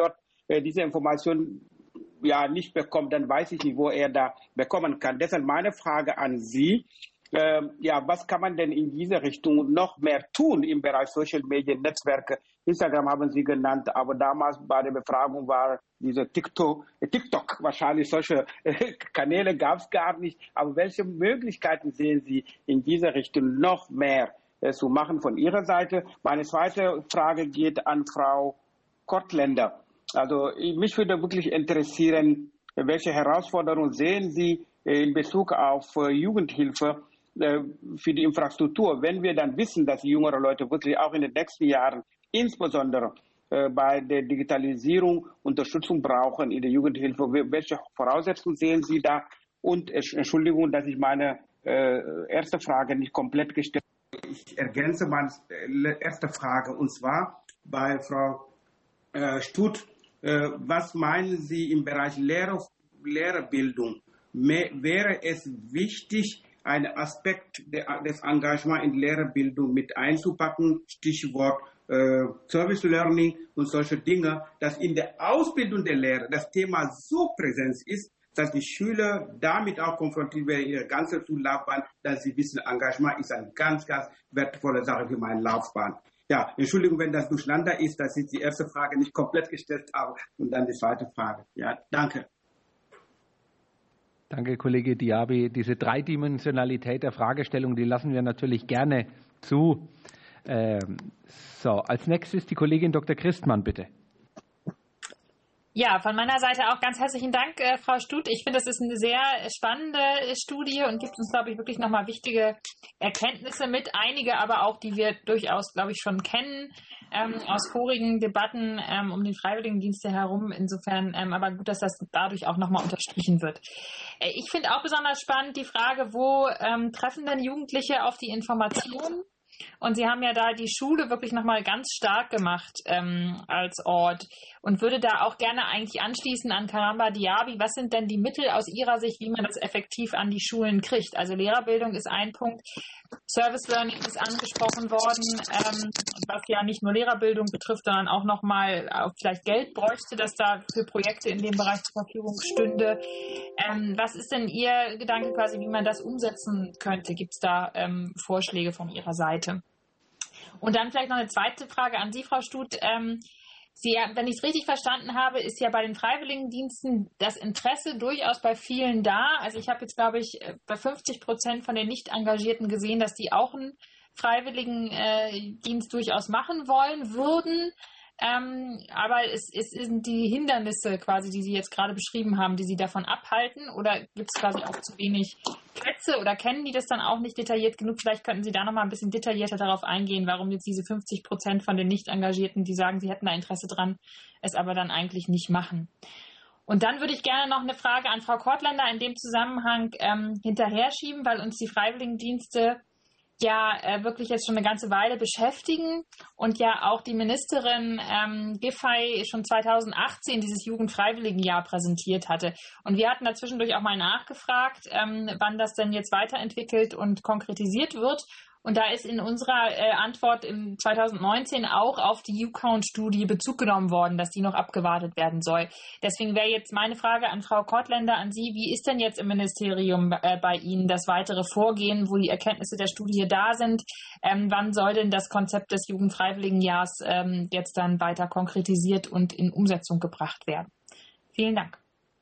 diese Information nicht bekommt, dann weiß ich nicht, wo er da bekommen kann. Deshalb meine Frage an Sie. Was kann man denn in diese Richtung noch mehr tun im Bereich Social Media Netzwerke? Instagram haben Sie genannt, aber damals bei der Befragung war diese TikTok wahrscheinlich solche Kanäle gab es gar nicht. Aber welche Möglichkeiten sehen Sie in diese Richtung noch mehr zu machen von Ihrer Seite? Meine zweite Frage geht an Frau Kottländer. Also mich würde wirklich interessieren, welche Herausforderungen sehen Sie in Bezug auf Jugendhilfe für die Infrastruktur, wenn wir dann wissen, dass die jüngeren Leute wirklich auch in den nächsten Jahren insbesondere bei der Digitalisierung Unterstützung brauchen in der Jugendhilfe. Welche Voraussetzungen sehen Sie da? Und Entschuldigung, dass ich meine erste Frage nicht komplett gestellt habe. Ich ergänze meine erste Frage, und zwar bei Frau Stutt. Was meinen Sie im Bereich Lehrerbildung? Wäre es wichtig, einen Aspekt des Engagements in Lehrerbildung mit einzupacken, Stichwort Service Learning und solche Dinge, dass in der Ausbildung der Lehrer das Thema so präsent ist, dass die Schüler damit auch konfrontiert werden in ihrer ganzen Schullaufbahn, dass sie wissen, Engagement ist eine ganz, ganz wertvolle Sache für meine Laufbahn. Ja, Entschuldigung, wenn das durcheinander ist, dass ich die erste Frage nicht komplett gestellt habe und dann die zweite Frage. Ja, danke. Danke, Kollege Diaby. Diese Dreidimensionalität der Fragestellung, die lassen wir natürlich gerne zu. Als nächstes die Kollegin Dr. Christmann, bitte. Ja, von meiner Seite auch ganz herzlichen Dank, Frau Stutt. Ich finde, das ist eine sehr spannende Studie und gibt uns, glaube ich, wirklich nochmal wichtige Erkenntnisse mit. Einige aber auch, die wir durchaus, glaube ich, schon kennen aus vorigen Debatten um den Freiwilligendienst herum. Insofern aber gut, dass das dadurch auch nochmal unterstrichen wird. Ich finde auch besonders spannend die Frage, wo treffen denn Jugendliche auf die Informationen? Und Sie haben ja da die Schule wirklich nochmal ganz stark gemacht als Ort und würde da auch gerne eigentlich anschließen an Karamba Diaby. Was sind denn die Mittel aus Ihrer Sicht, wie man das effektiv an die Schulen kriegt? Also Lehrerbildung ist ein Punkt, Service Learning ist angesprochen worden, was ja nicht nur Lehrerbildung betrifft, sondern auch nochmal vielleicht Geld bräuchte, das da für Projekte in dem Bereich zur Verfügung stünde. Was ist denn Ihr Gedanke quasi, wie man das umsetzen könnte? Gibt es da Vorschläge von Ihrer Seite? Und dann vielleicht noch eine zweite Frage an Sie, Frau Stutt. Wenn ich es richtig verstanden habe, ist ja bei den Freiwilligendiensten das Interesse durchaus bei vielen da. Also ich habe jetzt, glaube ich, bei 50% von den Nicht-Engagierten gesehen, dass die auch einen Freiwilligendienst durchaus machen wollen würden. Aber es sind die Hindernisse quasi, die Sie jetzt gerade beschrieben haben, die Sie davon abhalten, oder gibt es quasi auch zu wenig Plätze oder kennen die das dann auch nicht detailliert genug? Vielleicht könnten Sie da nochmal ein bisschen detaillierter darauf eingehen, warum jetzt diese 50% von den Nicht-Engagierten, die sagen, sie hätten da Interesse dran, es aber dann eigentlich nicht machen. Und dann würde ich gerne noch eine Frage an Frau Kottländer in dem Zusammenhang hinterher schieben, weil uns die Freiwilligendienste wirklich jetzt schon eine ganze Weile beschäftigen und ja auch die Ministerin Giffey schon 2018 dieses Jugendfreiwilligenjahr präsentiert hatte. Und wir hatten da zwischendurch auch mal nachgefragt, wann das denn jetzt weiterentwickelt und konkretisiert wird. Und da ist in unserer Antwort im 2019 auch auf die YouCount-Studie Bezug genommen worden, dass die noch abgewartet werden soll. Deswegen wäre jetzt meine Frage an Frau Kottländer, an Sie, wie ist denn jetzt im Ministerium bei Ihnen das weitere Vorgehen, wo die Erkenntnisse der Studie da sind? Wann soll denn das Konzept des Jugendfreiwilligenjahrs jetzt dann weiter konkretisiert und in Umsetzung gebracht werden? Vielen Dank.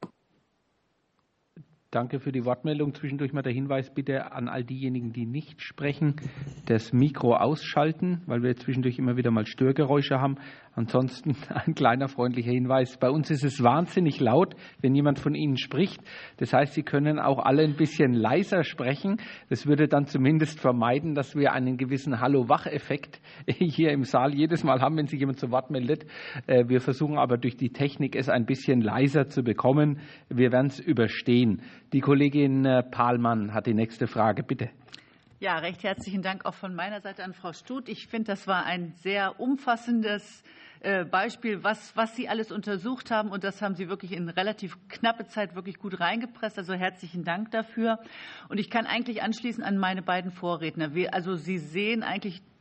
Danke für die Wortmeldung. Zwischendurch mal der Hinweis bitte an all diejenigen, die nicht sprechen, das Mikro ausschalten, weil wir zwischendurch immer wieder mal Störgeräusche haben. Ansonsten ein kleiner freundlicher Hinweis. Bei uns ist es wahnsinnig laut, wenn jemand von Ihnen spricht. Das heißt, Sie können auch alle ein bisschen leiser sprechen. Das würde dann zumindest vermeiden, dass wir einen gewissen Hallo-Wach-Effekt hier im Saal jedes Mal haben, wenn sich jemand zu Wort meldet. Wir versuchen aber durch die Technik es ein bisschen leiser zu bekommen. Wir werden es überstehen. Die Kollegin Pahlmann hat die nächste Frage, bitte. Ja, recht herzlichen Dank auch von meiner Seite an Frau Stutt. Ich finde, das war ein sehr umfassendes Beispiel, was Sie alles untersucht haben. Und das haben Sie wirklich in relativ knappe Zeit wirklich gut reingepresst. Also herzlichen Dank dafür. Und ich kann eigentlich anschließen an meine beiden Vorredner. Also Sie sehen eigentlich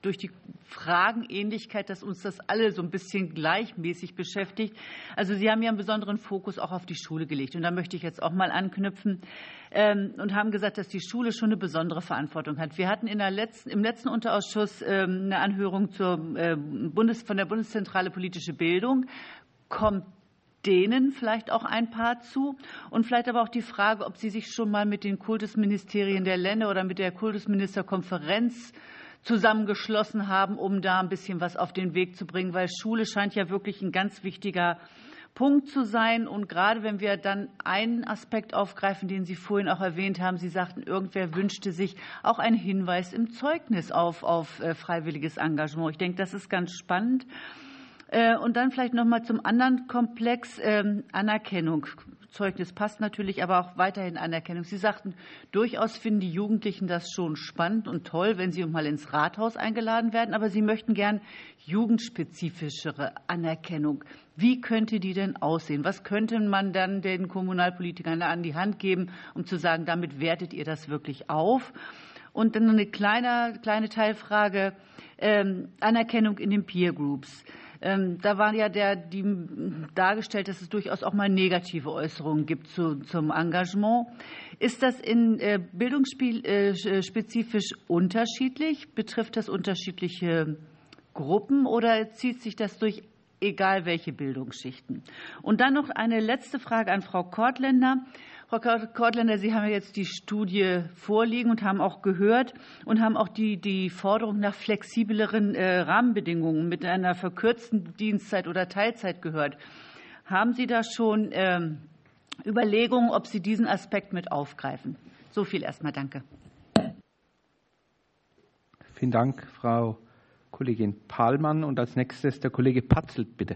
durch die Fragenähnlichkeit, dass uns das alle so ein bisschen gleichmäßig beschäftigt. Also Sie haben ja einen besonderen Fokus auch auf die Schule gelegt. Und da möchte ich jetzt auch mal anknüpfen und haben gesagt, dass die Schule schon eine besondere Verantwortung hat. Wir hatten im letzten Unterausschuss eine Anhörung von der Bundeszentrale Politische Bildung. Kommt denen vielleicht auch ein paar zu? Und vielleicht aber auch die Frage, ob Sie sich schon mal mit den Kultusministerien der Länder oder mit der Kultusministerkonferenz zusammengeschlossen haben, um da ein bisschen was auf den Weg zu bringen, weil Schule scheint ja wirklich ein ganz wichtiger Punkt zu sein. Und gerade wenn wir dann einen Aspekt aufgreifen, den Sie vorhin auch erwähnt haben, Sie sagten, irgendwer wünschte sich auch einen Hinweis im Zeugnis auf freiwilliges Engagement. Ich denke, das ist ganz spannend. Und dann vielleicht noch mal zum anderen Komplex, Anerkennung. Zeugnis passt natürlich, aber auch weiterhin Anerkennung. Sie sagten, durchaus finden die Jugendlichen das schon spannend und toll, wenn sie mal ins Rathaus eingeladen werden, aber sie möchten gern jugendspezifischere Anerkennung. Wie könnte die denn aussehen? Was könnte man dann den Kommunalpolitikern an die Hand geben, um zu sagen, damit wertet ihr das wirklich auf? Und dann eine kleine Teilfrage, Anerkennung in den Peer Groups. Da war ja dargestellt, dass es durchaus auch mal negative Äußerungen gibt zum Engagement. Ist das in bildungsspezifisch unterschiedlich? Betrifft das unterschiedliche Gruppen oder zieht sich das durch egal welche Bildungsschichten? Und dann noch eine letzte Frage an Frau Kortländer. Frau Kortländer, Sie haben ja jetzt die Studie vorliegen und haben auch gehört und haben auch die Forderung nach flexibleren Rahmenbedingungen mit einer verkürzten Dienstzeit oder Teilzeit gehört. Haben Sie da schon Überlegungen, ob Sie diesen Aspekt mit aufgreifen? So viel erstmal, danke. Vielen Dank, Frau Kollegin Pahlmann. Und als nächstes der Kollege Patzelt, bitte.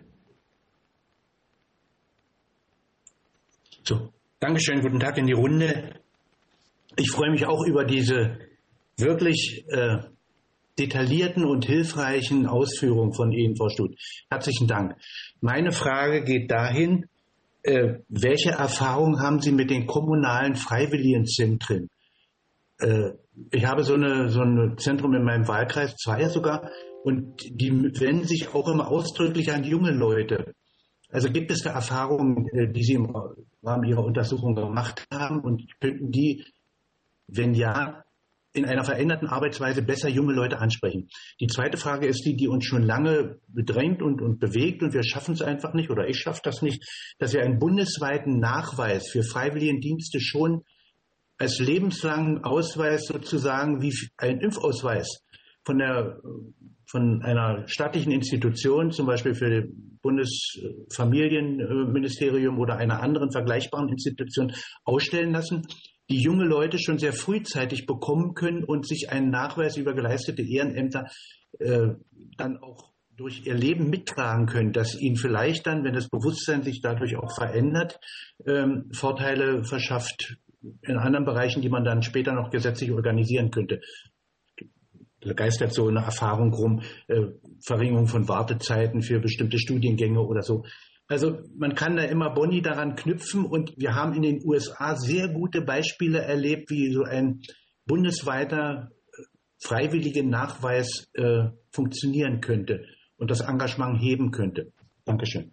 So. Dankeschön, guten Tag in die Runde. Ich freue mich auch über diese wirklich detaillierten und hilfreichen Ausführungen von Ihnen, Frau Stut. Herzlichen Dank. Meine Frage geht dahin, welche Erfahrungen haben Sie mit den kommunalen Freiwilligenzentren? Ich habe so ein Zentrum in meinem Wahlkreis, 2 sogar, und die wenden sich auch immer ausdrücklich an junge Leute. Also gibt es da Erfahrungen, die Sie im Rahmen Ihrer Untersuchung gemacht haben und könnten die, wenn ja, in einer veränderten Arbeitsweise besser junge Leute ansprechen? Die zweite Frage ist die uns schon lange bedrängt und bewegt und wir schaffen es einfach nicht oder ich schaffe das nicht, dass wir einen bundesweiten Nachweis für Freiwilligendienste schon als lebenslangen Ausweis sozusagen wie ein Impfausweis von einer staatlichen Institution, zum Beispiel für das Bundesfamilienministerium oder einer anderen vergleichbaren Institution ausstellen lassen, die junge Leute schon sehr frühzeitig bekommen können und sich einen Nachweis über geleistete Ehrenämter dann auch durch ihr Leben mittragen können, dass ihnen vielleicht dann, wenn das Bewusstsein sich dadurch auch verändert, Vorteile verschafft in anderen Bereichen, die man dann später noch gesetzlich organisieren könnte. Da geistert so eine Erfahrung rum, Verringerung von Wartezeiten für bestimmte Studiengänge oder so. Also man kann da immer Boni daran knüpfen und wir haben in den USA sehr gute Beispiele erlebt, wie so ein bundesweiter freiwilliger Nachweis funktionieren könnte und das Engagement heben könnte. Dankeschön.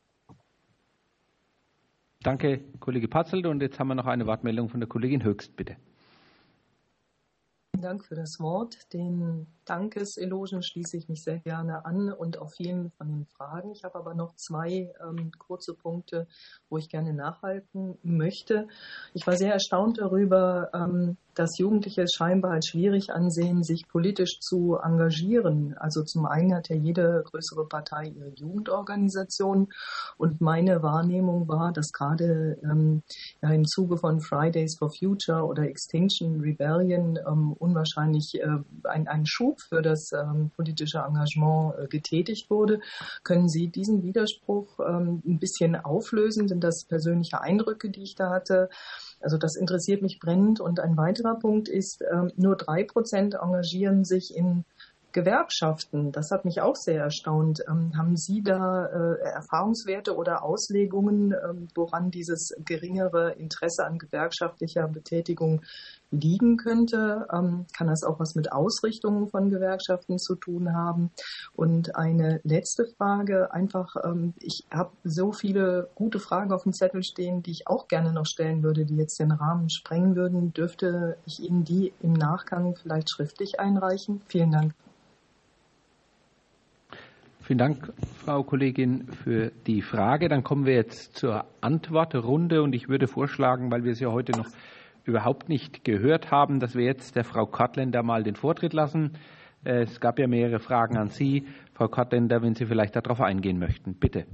Danke, Kollege Patzelt. Und jetzt haben wir noch eine Wortmeldung von der Kollegin Höchst, bitte. Vielen Dank für das Wort. Den Dankeselogen schließe ich mich sehr gerne an und auch vielen von den Fragen. Ich habe aber noch 2 kurze Punkte, wo ich gerne nachhalten möchte. Ich war sehr erstaunt darüber, dass Jugendliche es scheinbar als schwierig ansehen, sich politisch zu engagieren. Also zum einen hat ja jede größere Partei ihre Jugendorganisation und meine Wahrnehmung war, dass gerade im Zuge von Fridays for Future oder Extinction Rebellion unwahrscheinlich ein Schub für das politische Engagement getätigt wurde. Können Sie diesen Widerspruch ein bisschen auflösen? Sind das persönliche Eindrücke, die ich da hatte? Also das interessiert mich brennend. Und ein weiterer Punkt ist, nur 3% engagieren sich in Gewerkschaften. Das hat mich auch sehr erstaunt. Haben Sie da Erfahrungswerte oder Auslegungen, woran dieses geringere Interesse an gewerkschaftlicher Betätigung liegen könnte? Kann das auch was mit Ausrichtungen von Gewerkschaften zu tun haben? Und eine letzte Frage, einfach, ich habe so viele gute Fragen auf dem Zettel stehen, die ich auch gerne noch stellen würde, die jetzt den Rahmen sprengen würden. Dürfte ich Ihnen die im Nachgang vielleicht schriftlich einreichen? Vielen Dank. Vielen Dank, Frau Kollegin, für die Frage. Dann kommen wir jetzt zur Antwortrunde und ich würde vorschlagen, weil wir es ja heute noch überhaupt nicht gehört haben, dass wir jetzt der Frau Kottländer mal den Vortritt lassen. Es gab ja mehrere Fragen an Sie. Frau Kottländer, wenn Sie vielleicht darauf eingehen möchten. Bitte.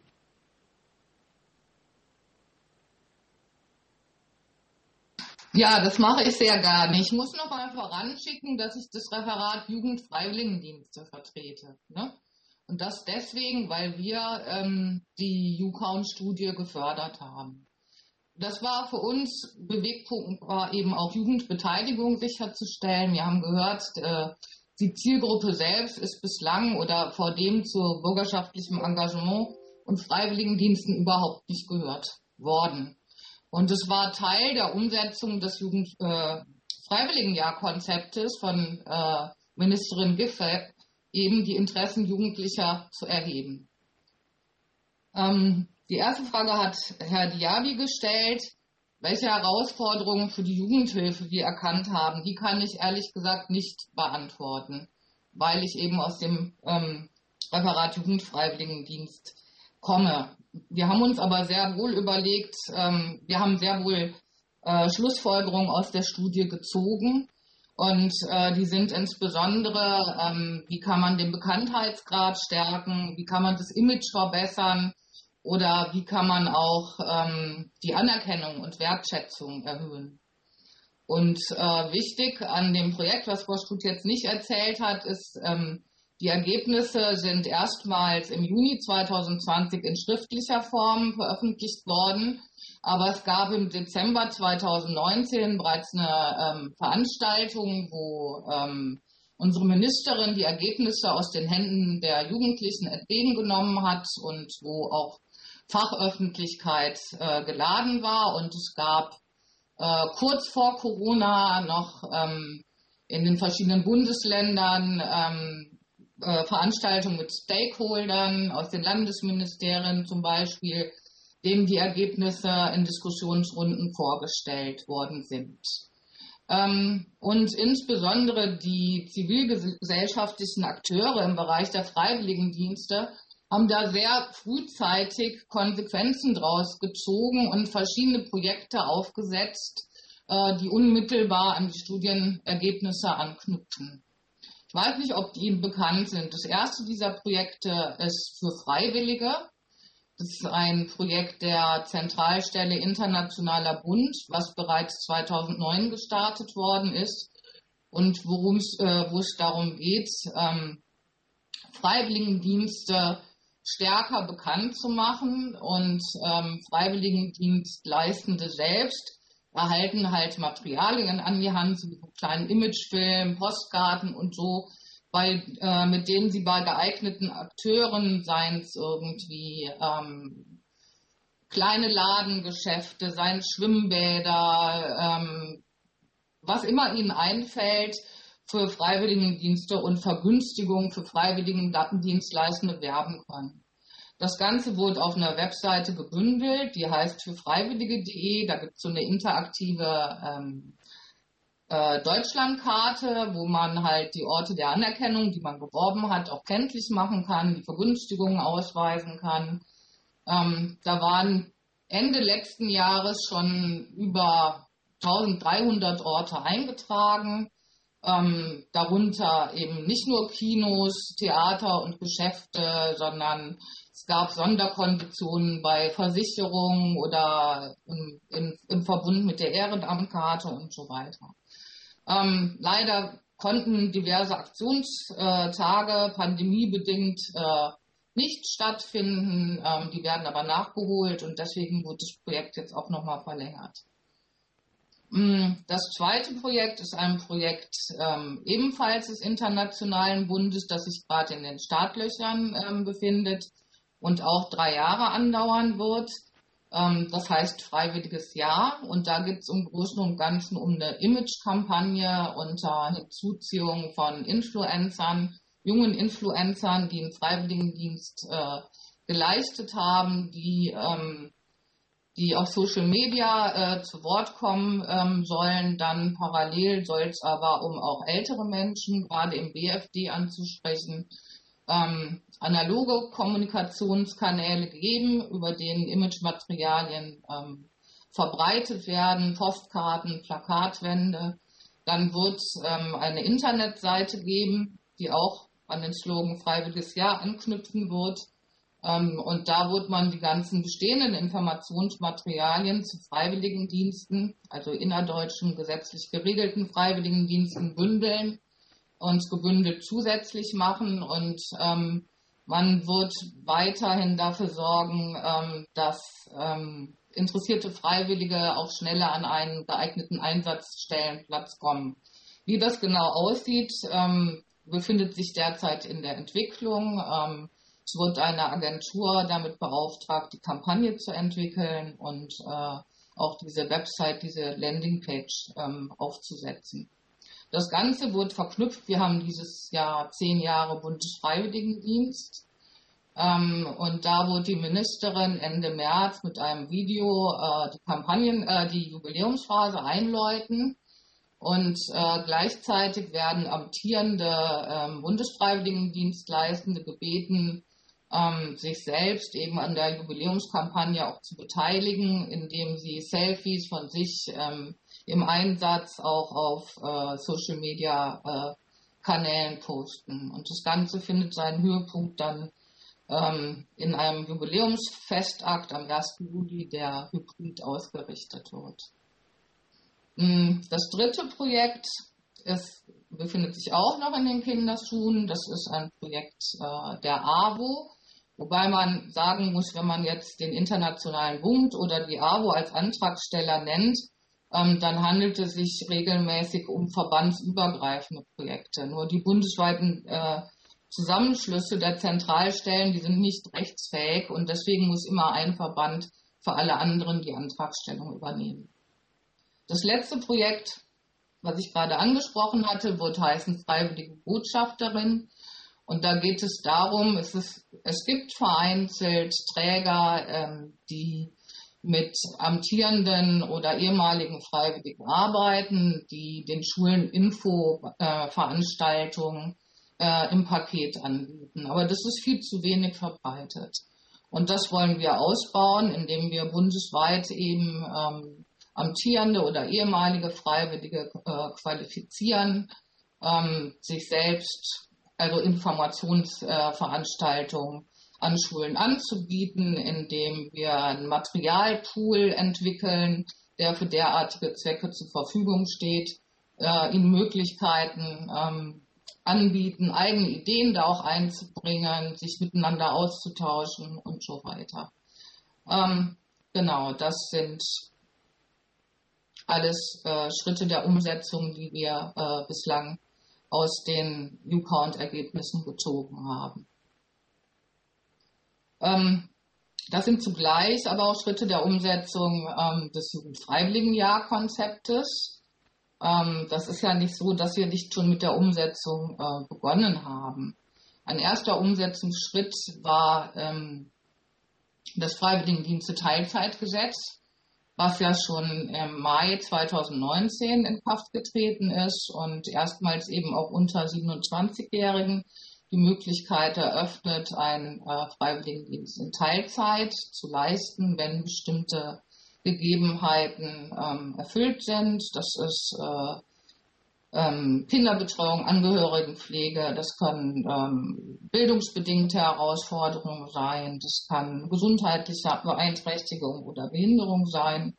Ja, das mache ich sehr gerne. Ich muss noch mal voranschicken, dass ich das Referat Jugendfreiwilligendienste vertrete. Ne? Und das deswegen, weil wir die YouCount-Studie gefördert haben. Das war für uns, Bewegpunkt war eben auch Jugendbeteiligung sicherzustellen. Wir haben gehört, die Zielgruppe selbst ist bislang oder vor dem zu bürgerschaftlichem Engagement und Freiwilligendiensten überhaupt nicht gehört worden. Und es war Teil der Umsetzung des Jugendfreiwilligenjahrkonzeptes von Ministerin Giffey, eben die Interessen Jugendlicher zu erheben. Die erste Frage hat Herr Diaby gestellt, welche Herausforderungen für die Jugendhilfe wir erkannt haben. Die kann ich ehrlich gesagt nicht beantworten, weil ich eben aus dem Referat Jugendfreiwilligendienst komme. Wir haben uns aber sehr wohl überlegt, wir haben sehr wohl Schlussfolgerungen aus der Studie gezogen. Und die sind insbesondere, wie kann man den Bekanntheitsgrad stärken, wie kann man das Image verbessern oder wie kann man auch die Anerkennung und Wertschätzung erhöhen. Und wichtig an dem Projekt, was Frau Stut jetzt nicht erzählt hat, ist, die Ergebnisse sind erstmals im Juni 2020 in schriftlicher Form veröffentlicht worden. Aber es gab im Dezember 2019 bereits eine Veranstaltung, wo unsere Ministerin die Ergebnisse aus den Händen der Jugendlichen entgegengenommen hat und wo auch Fachöffentlichkeit geladen war. Und es gab kurz vor Corona noch in den verschiedenen Bundesländern Veranstaltungen mit Stakeholdern aus den Landesministerien zum Beispiel, denen die Ergebnisse in Diskussionsrunden vorgestellt worden sind. Und insbesondere die zivilgesellschaftlichen Akteure im Bereich der Freiwilligendienste haben da sehr frühzeitig Konsequenzen draus gezogen und verschiedene Projekte aufgesetzt, die unmittelbar an die Studienergebnisse anknüpfen. Ich weiß nicht, ob die Ihnen bekannt sind. Das erste dieser Projekte ist für Freiwillige. Das ist ein Projekt der Zentralstelle Internationaler Bund, was bereits 2009 gestartet worden ist und wo es darum geht, Freiwilligendienste stärker bekannt zu machen und Freiwilligendienstleistende selbst erhalten halt Materialien an die Hand, so wie einen kleinen Imagefilm, Postkarten und so, mit denen sie bei geeigneten Akteuren, seien es irgendwie kleine Ladengeschäfte, seien es Schwimmbäder, was immer ihnen einfällt, für Freiwilligendienste und Vergünstigung für Freiwilligendienstleistende werben können. Das Ganze wurde auf einer Webseite gebündelt, die heißt fürfreiwillige.de. Da gibt es so eine interaktive Deutschlandkarte, wo man halt die Orte der Anerkennung, die man beworben hat, auch kenntlich machen kann, die Vergünstigungen ausweisen kann. Da waren Ende letzten Jahres schon über 1300 Orte eingetragen. Darunter eben nicht nur Kinos, Theater und Geschäfte, sondern es gab Sonderkonditionen bei Versicherungen oder im Verbund mit der Ehrenamtkarte und so weiter. Leider konnten diverse Aktionstage pandemiebedingt nicht stattfinden. Die werden aber nachgeholt und deswegen wird das Projekt jetzt auch nochmal verlängert. Das zweite Projekt ist ein Projekt ebenfalls des Internationalen Bundes, das sich gerade in den Startlöchern befindet und auch 3 Jahre andauern wird. Das heißt Freiwilliges Jahr. Und da geht es im Großen und Ganzen um eine Image-Kampagne unter Hinzuziehung von Influencern, jungen Influencern, die einen Freiwilligendienst geleistet haben, die auf Social Media zu Wort kommen sollen. Dann parallel soll es aber, um auch ältere Menschen, gerade im BFD anzusprechen, analoge Kommunikationskanäle geben, über denen Imagematerialien verbreitet werden, Postkarten, Plakatwände. Dann wird es eine Internetseite geben, die auch an den Slogan Freiwilliges Jahr anknüpfen wird. Und da wird man die ganzen bestehenden Informationsmaterialien zu Freiwilligendiensten, also innerdeutschen gesetzlich geregelten Freiwilligendiensten, bündeln und gebündelt zusätzlich machen. Und man wird weiterhin dafür sorgen, dass interessierte Freiwillige auch schneller an einen geeigneten Einsatzstellenplatz kommen. Wie das genau aussieht, befindet sich derzeit in der Entwicklung. Es wird eine Agentur damit beauftragt, die Kampagne zu entwickeln und auch diese Website, diese Landingpage aufzusetzen. Das Ganze wird verknüpft. Wir haben dieses Jahr 10 Jahre Bundesfreiwilligendienst. Und da wird die Ministerin Ende März mit einem Video die Jubiläumsphase einläuten. Und gleichzeitig werden amtierende Bundesfreiwilligendienstleistende gebeten, sich selbst eben an der Jubiläumskampagne auch zu beteiligen, indem sie Selfies von sich im Einsatz auch auf Social Media Kanälen posten. Und das Ganze findet seinen Höhepunkt dann in einem Jubiläumsfestakt am 1. Juli, der hybrid ausgerichtet wird. Das dritte Projekt befindet sich auch noch in den Kinderschuhen. Das ist ein Projekt der AWO, wobei man sagen muss, wenn man jetzt den Internationalen Bund oder die AWO als Antragsteller nennt, dann handelt es sich regelmäßig um verbandsübergreifende Projekte. Nur die bundesweiten Zusammenschlüsse der Zentralstellen, die sind nicht rechtsfähig und deswegen muss immer ein Verband für alle anderen die Antragstellung übernehmen. Das letzte Projekt, was ich gerade angesprochen hatte, wird heißen Freiwillige Botschafterin. Und da geht es darum, es gibt vereinzelt Träger, die mit amtierenden oder ehemaligen Freiwilligen arbeiten, die den Schulen Infoveranstaltungen im Paket anbieten. Aber das ist viel zu wenig verbreitet. Und das wollen wir ausbauen, indem wir bundesweit eben amtierende oder ehemalige Freiwillige qualifizieren, sich selbst, also Informationsveranstaltungen an Schulen anzubieten, indem wir einen Materialpool entwickeln, der für derartige Zwecke zur Verfügung steht, ihnen Möglichkeiten anbieten, eigene Ideen da auch einzubringen, sich miteinander auszutauschen und so weiter. Genau, das sind alles Schritte der Umsetzung, die wir bislang aus den YouCount-Ergebnissen gezogen haben. Das sind zugleich aber auch Schritte der Umsetzung des Jugendfreiwilligenjahr-Konzeptes. Das ist ja nicht so, dass wir nicht schon mit der Umsetzung begonnen haben. Ein erster Umsetzungsschritt war das Freiwilligendienste-Teilzeitgesetz, was ja schon im Mai 2019 in Kraft getreten ist und erstmals eben auch unter 27-Jährigen die Möglichkeit eröffnet, einen Freiwilligendienst in Teilzeit zu leisten, wenn bestimmte Gegebenheiten erfüllt sind. Das ist Kinderbetreuung, Angehörigenpflege, das können bildungsbedingte Herausforderungen sein, das kann gesundheitliche Beeinträchtigung oder Behinderung sein.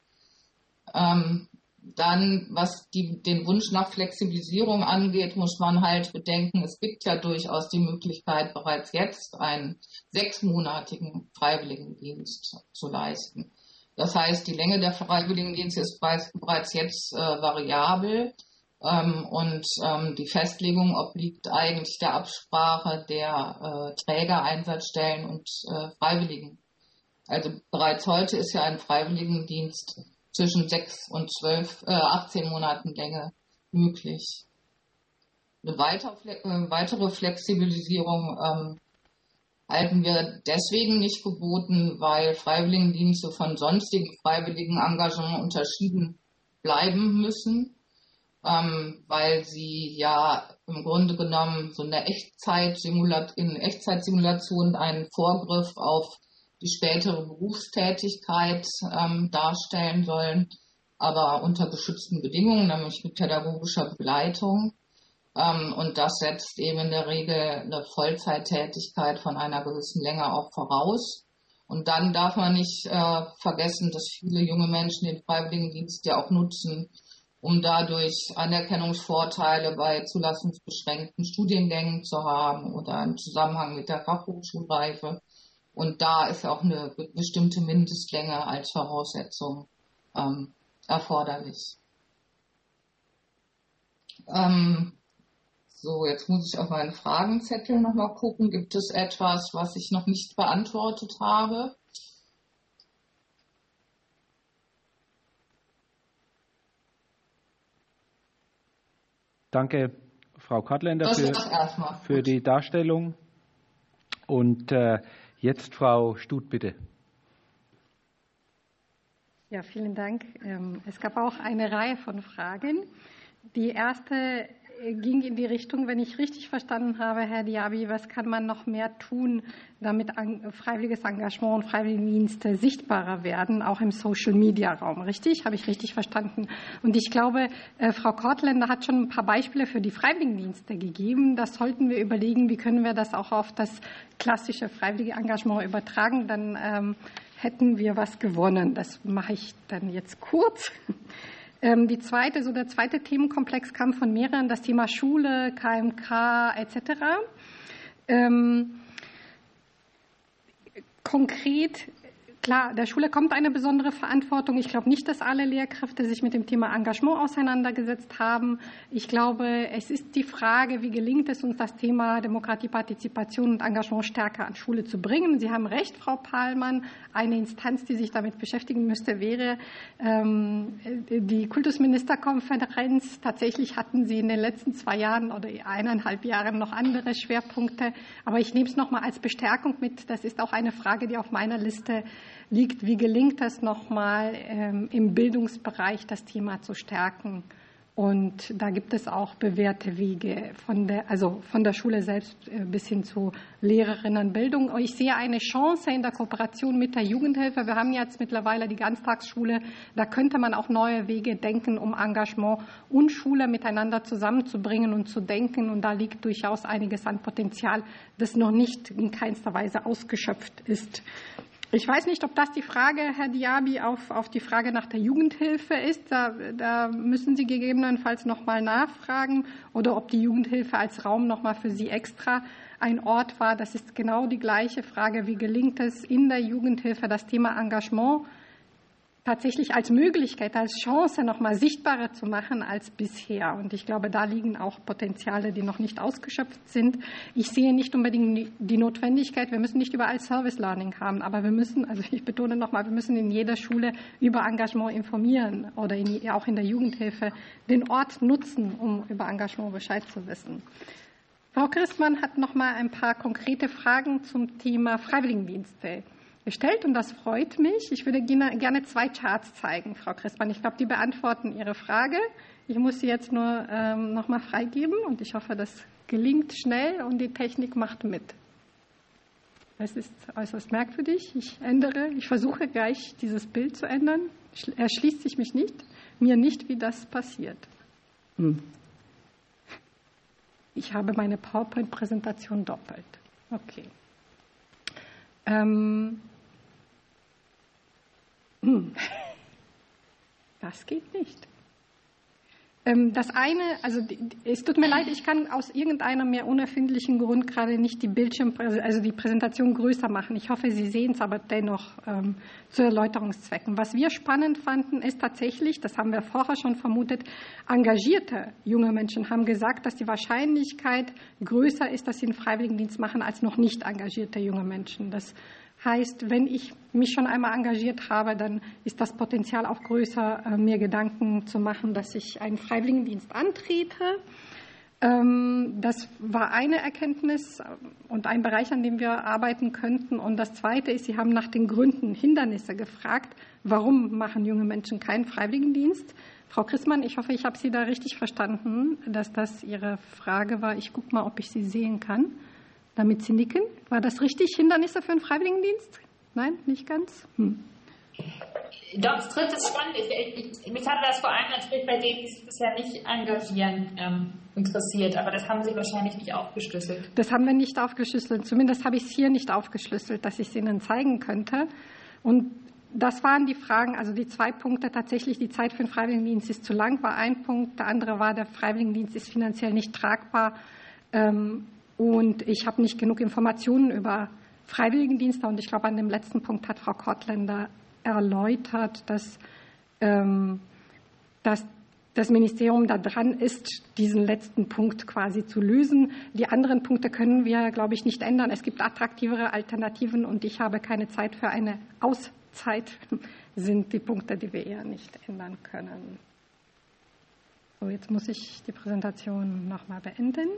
Dann, was den Wunsch nach Flexibilisierung angeht, muss man halt bedenken, es gibt ja durchaus die Möglichkeit, bereits jetzt einen 6-monatigen Freiwilligendienst zu leisten. Das heißt, die Länge der Freiwilligendienste ist bereits jetzt variabel und die Festlegung obliegt eigentlich der Absprache der Träger, Einsatzstellen und Freiwilligen Also bereits heute ist ja ein Freiwilligendienst zwischen 6 und 18 Monaten Länge möglich. Eine weitere Flexibilisierung halten wir deswegen nicht geboten, weil Freiwilligendienste von sonstigen freiwilligen Engagement unterschieden bleiben müssen, weil sie ja im Grunde genommen so eine Echtzeitsimulation einen Vorgriff auf die spätere Berufstätigkeit darstellen sollen, aber unter geschützten Bedingungen, nämlich mit pädagogischer Begleitung. Und das setzt eben in der Regel eine Vollzeittätigkeit von einer gewissen Länge auch voraus. Und dann darf man nicht vergessen, dass viele junge Menschen den Freiwilligendienst ja auch nutzen, um dadurch Anerkennungsvorteile bei zulassungsbeschränkten Studiengängen zu haben oder im Zusammenhang mit der Fachhochschulreife. Und da ist auch eine bestimmte Mindestlänge als Voraussetzung erforderlich. So, jetzt muss ich auf meinen Fragenzettel nochmal gucken. Gibt es etwas, was ich noch nicht beantwortet habe? Danke, Frau Kottländer, für die Darstellung. Und jetzt Frau Stut, bitte. Ja, vielen Dank. Es gab auch eine Reihe von Fragen. Die erste ging in die Richtung, wenn ich richtig verstanden habe, Herr Diaby, was kann man noch mehr tun, damit freiwilliges Engagement und Freiwilligendienste sichtbarer werden, auch im Social-Media-Raum, richtig? Habe ich richtig verstanden? Und ich glaube, Frau Kottländer hat schon ein paar Beispiele für die Freiwilligendienste gegeben. Das sollten wir überlegen, wie können wir das auch auf das klassische freiwillige Engagement übertragen, dann hätten wir was gewonnen. Das mache ich dann jetzt kurz. Der zweite Themenkomplex kam von mehreren, das Thema Schule, KMK etc. Konkret, klar, der Schule kommt eine besondere Verantwortung. Ich glaube nicht, dass alle Lehrkräfte sich mit dem Thema Engagement auseinandergesetzt haben. Ich glaube, es ist die Frage, wie gelingt es uns, das Thema Demokratie, Partizipation und Engagement stärker an Schule zu bringen. Sie haben recht, Frau Pahlmann. Eine Instanz, die sich damit beschäftigen müsste, wäre die Kultusministerkonferenz. Tatsächlich hatten sie in den letzten 2 Jahren oder 1,5 Jahren noch andere Schwerpunkte. Aber ich nehme es nochmal als Bestärkung mit. Das ist auch eine Frage, die auf meiner Liste liegt. Wie gelingt es nochmal im Bildungsbereich, das Thema zu stärken? Und da gibt es auch bewährte Wege von der Schule selbst bis hin zu Lehrerinnenbildung. Ich sehe eine Chance in der Kooperation mit der Jugendhilfe. Wir haben jetzt mittlerweile die Ganztagsschule. Da könnte man auch neue Wege denken, um Engagement und Schule miteinander zusammenzubringen und zu denken. Und da liegt durchaus einiges an Potenzial, das noch nicht in keinster Weise ausgeschöpft ist. Ich weiß nicht, ob das die Frage, Herr Diaby, auf die Frage nach der Jugendhilfe ist. Da müssen Sie gegebenenfalls noch mal nachfragen oder ob die Jugendhilfe als Raum noch mal für Sie extra ein Ort war. Das ist genau die gleiche Frage. Wie gelingt es in der Jugendhilfe, das Thema Engagement tatsächlich als Möglichkeit, als Chance noch mal sichtbarer zu machen als bisher. Und ich glaube, da liegen auch Potenziale, die noch nicht ausgeschöpft sind. Ich sehe nicht unbedingt die Notwendigkeit, wir müssen nicht überall Service Learning haben, aber wir müssen, also ich betone noch mal, wir müssen in jeder Schule über Engagement informieren oder auch in der Jugendhilfe den Ort nutzen, um über Engagement Bescheid zu wissen. Frau Christmann hat noch mal ein paar konkrete Fragen zum Thema Freiwilligendienste gestellt und das freut mich. Ich würde gerne 2 Charts zeigen, Frau Christmann. Ich glaube, die beantworten Ihre Frage. Ich muss sie jetzt nur noch mal freigeben und ich hoffe, das gelingt schnell und die Technik macht mit. Es ist äußerst merkwürdig. Ich versuche gleich, dieses Bild zu ändern. Erschließt sich mir nicht, wie das passiert. Ich habe meine PowerPoint-Präsentation doppelt. Okay. Das geht nicht. Das eine, also es tut mir leid, ich kann aus irgendeinem mir unerfindlichen Grund gerade nicht die die Präsentation größer machen. Ich hoffe, Sie sehen es aber dennoch zu Erläuterungszwecken. Was wir spannend fanden, ist tatsächlich, das haben wir vorher schon vermutet, engagierte junge Menschen haben gesagt, dass die Wahrscheinlichkeit größer ist, dass sie einen Freiwilligendienst machen, als noch nicht engagierte junge Menschen. Das Heißt, wenn ich mich schon einmal engagiert habe, dann ist das Potenzial auch größer, mir Gedanken zu machen, dass ich einen Freiwilligendienst antrete. Das war eine Erkenntnis und ein Bereich, an dem wir arbeiten könnten. Und das Zweite ist, Sie haben nach den Gründen, Hindernisse gefragt. Warum machen junge Menschen keinen Freiwilligendienst? Frau Christmann, ich hoffe, ich habe Sie da richtig verstanden, dass das Ihre Frage war. Ich gucke mal, ob ich Sie sehen kann, damit Sie nicken. War das richtig? Hindernisse für einen Freiwilligendienst? Nein, nicht ganz? Doch, das dritte ist spannend. Mich hatte das vor allem natürlich bei denen, die sich bisher nicht engagieren, interessiert. Aber das haben Sie wahrscheinlich nicht aufgeschlüsselt. Das haben wir nicht aufgeschlüsselt. Zumindest habe ich es hier nicht aufgeschlüsselt, dass ich es Ihnen zeigen könnte. Und das waren die Fragen, also die 2 Punkte. Tatsächlich, die Zeit für den Freiwilligendienst ist zu lang, war ein Punkt. Der andere war, der Freiwilligendienst ist finanziell nicht tragbar. Und ich habe nicht genug Informationen über Freiwilligendienste. Und ich glaube, an dem letzten Punkt hat Frau Kortländer erläutert, dass das Ministerium da dran ist, diesen letzten Punkt quasi zu lösen. Die anderen Punkte können wir, glaube ich, nicht ändern. Es gibt attraktivere Alternativen und ich habe keine Zeit für eine Auszeit, sind die Punkte, die wir eher nicht ändern können. So, jetzt muss ich die Präsentation nochmal beenden.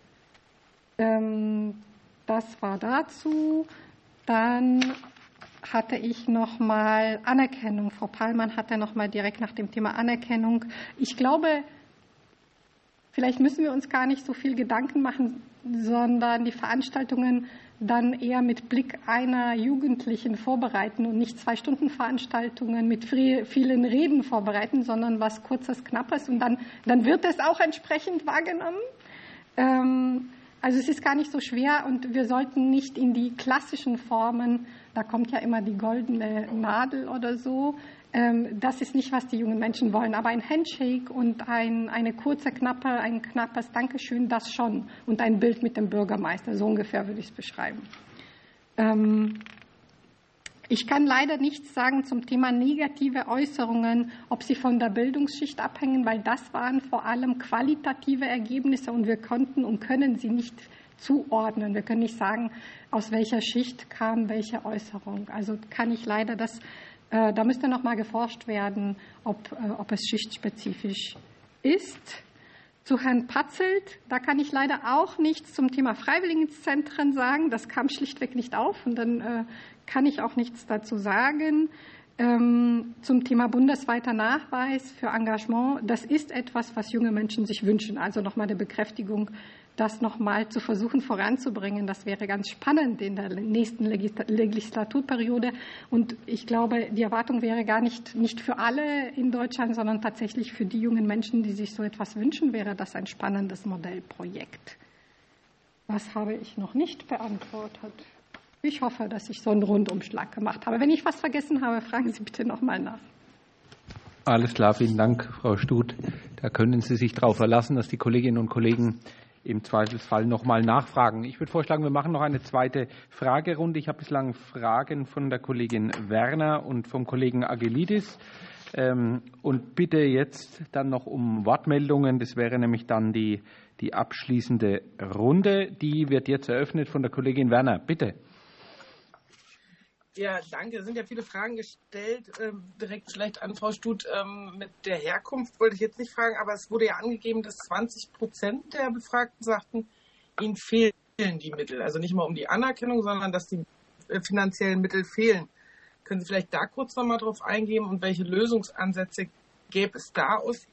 Das war dazu. Dann hatte ich noch mal Anerkennung. Frau Pallmann hatte noch mal direkt nach dem Thema Anerkennung. Ich glaube, vielleicht müssen wir uns gar nicht so viel Gedanken machen, sondern die Veranstaltungen dann eher mit Blick einer Jugendlichen vorbereiten und nicht 2-Stunden-Veranstaltungen mit vielen Reden vorbereiten, sondern was Kurzes, Knappes und dann wird es auch entsprechend wahrgenommen. Also es ist gar nicht so schwer und wir sollten nicht in die klassischen Formen, da kommt ja immer die goldene Nadel oder so, das ist nicht, was die jungen Menschen wollen, aber ein Handshake und ein knappes Dankeschön, das schon und ein Bild mit dem Bürgermeister, so ungefähr würde ich es beschreiben. Ich kann leider nichts sagen zum Thema negative Äußerungen, ob sie von der Bildungsschicht abhängen, weil das waren vor allem qualitative Ergebnisse und wir konnten und können sie nicht zuordnen. Wir können nicht sagen, aus welcher Schicht kam welche Äußerung. Also kann ich leider da müsste noch mal geforscht werden, ob es schichtspezifisch ist. Zu Herrn Patzelt, da kann ich leider auch nichts zum Thema Freiwilligenzentren sagen. Das kam schlichtweg nicht auf und dann kann ich auch nichts dazu sagen. Zum Thema bundesweiter Nachweis für Engagement, das ist etwas, was junge Menschen sich wünschen. Also nochmal eine Bekräftigung, das nochmal zu versuchen voranzubringen. Das wäre ganz spannend in der nächsten Legislaturperiode. Und ich glaube, die Erwartung wäre gar nicht für alle in Deutschland, sondern tatsächlich für die jungen Menschen, die sich so etwas wünschen, wäre das ein spannendes Modellprojekt. Was habe ich noch nicht beantwortet? Ich hoffe, dass ich so einen Rundumschlag gemacht habe. Wenn ich was vergessen habe, fragen Sie bitte noch mal nach. Alles klar, vielen Dank, Frau Stut. Da können Sie sich darauf verlassen, dass die Kolleginnen und Kollegen im Zweifelsfall noch mal nachfragen. Ich würde vorschlagen, wir machen noch eine zweite Fragerunde. Ich habe bislang Fragen von der Kollegin Werner und vom Kollegen Agelidis. Und bitte jetzt dann noch um Wortmeldungen. Das wäre nämlich dann die abschließende Runde. Die wird jetzt eröffnet von der Kollegin Werner. Bitte. Ja, danke. Es sind ja viele Fragen gestellt. Direkt vielleicht an Frau Stut. Mit der Herkunft wollte ich jetzt nicht fragen, aber es wurde ja angegeben, dass 20% der Befragten sagten, ihnen fehlen die Mittel. Also nicht mal um die Anerkennung, sondern dass die finanziellen Mittel fehlen. Können Sie vielleicht da kurz nochmal drauf eingehen und welche Lösungsansätze gäbe es da aus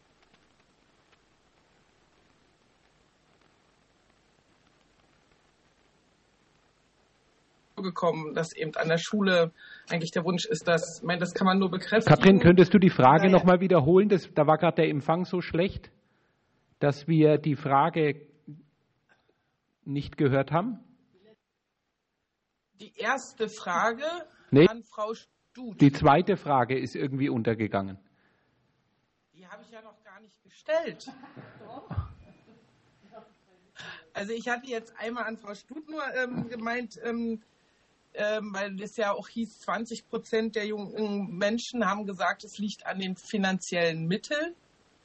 gekommen, dass eben an der Schule eigentlich der Wunsch ist, dass, ich meine, das kann man nur bekräftigen. Katrin, könntest du die Frage noch mal wiederholen? Da war gerade der Empfang so schlecht, dass wir die Frage nicht gehört haben. Die erste Frage an Frau Stut. Die zweite Frage ist irgendwie untergegangen. Die habe ich ja noch gar nicht gestellt. Also ich hatte jetzt einmal an Frau Stut nur gemeint, weil es ja auch hieß, 20% der jungen Menschen haben gesagt, es liegt an den finanziellen Mitteln,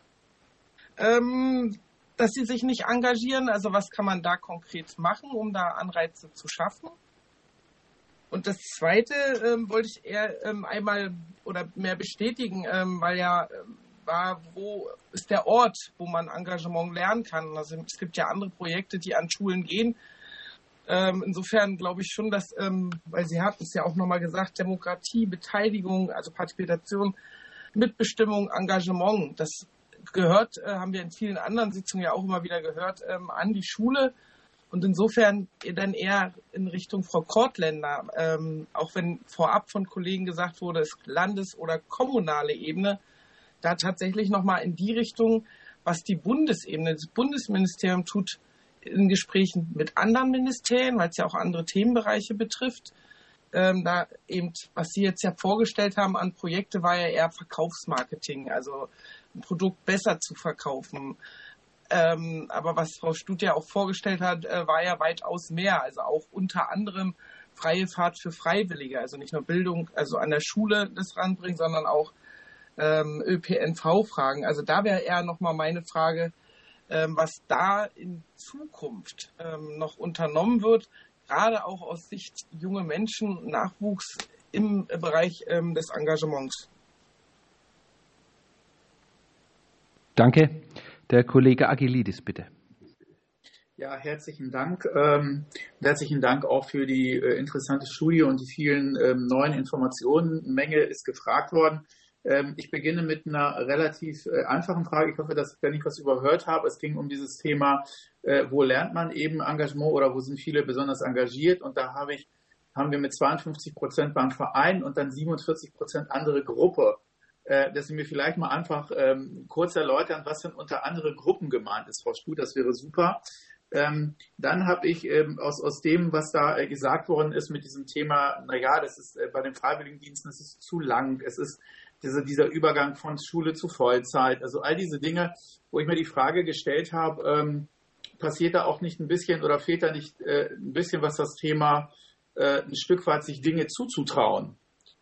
dass sie sich nicht engagieren. Also was kann man da konkret machen, um da Anreize zu schaffen? Und das Zweite wollte ich eher einmal oder mehr bestätigen, weil ja war, wo ist der Ort, wo man Engagement lernen kann. Also es gibt ja andere Projekte, die an Schulen gehen. Insofern glaube ich schon, dass, weil Sie hatten es ja auch nochmal gesagt, Demokratie, Beteiligung, also Partizipation, Mitbestimmung, Engagement, das gehört, haben wir in vielen anderen Sitzungen ja auch immer wieder gehört, an die Schule. Und insofern dann eher in Richtung Frau Kortländer, auch wenn vorab von Kollegen gesagt wurde, es ist Landes- oder kommunale Ebene, da tatsächlich nochmal in die Richtung, was die Bundesebene, das Bundesministerium tut in Gesprächen mit anderen Ministerien, weil es ja auch andere Themenbereiche betrifft. Da eben, was Sie jetzt ja vorgestellt haben an Projekte, war ja eher Verkaufsmarketing, also ein Produkt besser zu verkaufen. Aber was Frau Stut ja auch vorgestellt hat, war ja weitaus mehr, also auch unter anderem freie Fahrt für Freiwillige, also nicht nur Bildung, also an der Schule das ranbringen, sondern auch ÖPNV-Fragen. Also da wäre eher nochmal meine Frage, was da in Zukunft noch unternommen wird, gerade auch aus Sicht junge Menschen, Nachwuchs im Bereich des Engagements. Danke. Der Kollege Agilidis, bitte. Ja, herzlichen Dank. Herzlichen Dank auch für die interessante Studie und die vielen neuen Informationen. Eine Menge ist gefragt worden. Ich beginne mit einer relativ einfachen Frage. Ich hoffe, dass ich da nicht was überhört habe. Es ging um dieses Thema, wo lernt man eben Engagement oder wo sind viele besonders engagiert? Und da haben wir mit 52% beim Verein und dann 47% andere Gruppe. Dass Sie mir vielleicht mal einfach kurz erläutern, was denn unter andere Gruppen gemeint ist, Frau Stut, das wäre super. Dann habe ich aus dem, was da gesagt worden ist mit diesem Thema, das ist bei den Freiwilligendiensten, es ist zu lang, es ist dieser Übergang von Schule zu Vollzeit, also all diese Dinge, wo ich mir die Frage gestellt habe, passiert da auch nicht ein bisschen oder fehlt da nicht ein bisschen, was das Thema ein Stück weit sich Dinge zuzutrauen?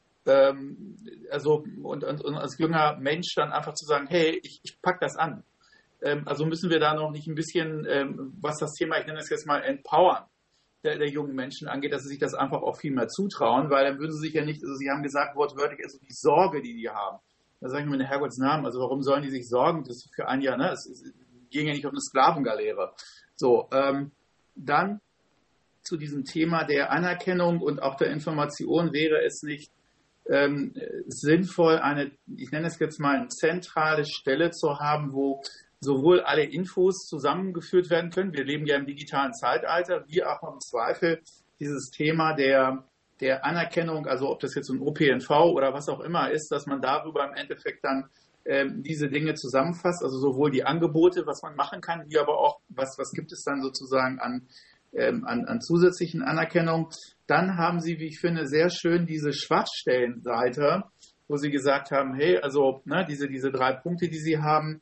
Also und als junger Mensch dann einfach zu sagen, hey, ich pack das an. Also müssen wir da noch nicht ein bisschen, was das Thema, ich nenne es jetzt mal Empowern der jungen Menschen angeht, dass sie sich das einfach auch viel mehr zutrauen, weil dann würden sie sich ja nicht, also Sie haben gesagt, wortwörtlich, also die Sorge, die haben. Da sage ich mir in Herrgottsnamen, also warum sollen die sich sorgen? Das ist für ein Jahr, ne? Es ging ja nicht um eine Sklavengaleere. So, dann zu diesem Thema der Anerkennung und auch der Information wäre es nicht sinnvoll, ich nenne es jetzt mal eine zentrale Stelle zu haben, wo sowohl alle Infos zusammengeführt werden können. Wir leben ja im digitalen Zeitalter, wie auch im Zweifel dieses Thema der Anerkennung, also ob das jetzt ein OPNV oder was auch immer ist, dass man darüber im Endeffekt dann diese Dinge zusammenfasst, also sowohl die Angebote, was man machen kann, wie aber auch, was gibt es dann sozusagen an zusätzlichen Anerkennung. Dann haben Sie, wie ich finde, sehr schön diese Schwachstellenseite, wo Sie gesagt haben, hey, also diese 3 Punkte, die Sie haben,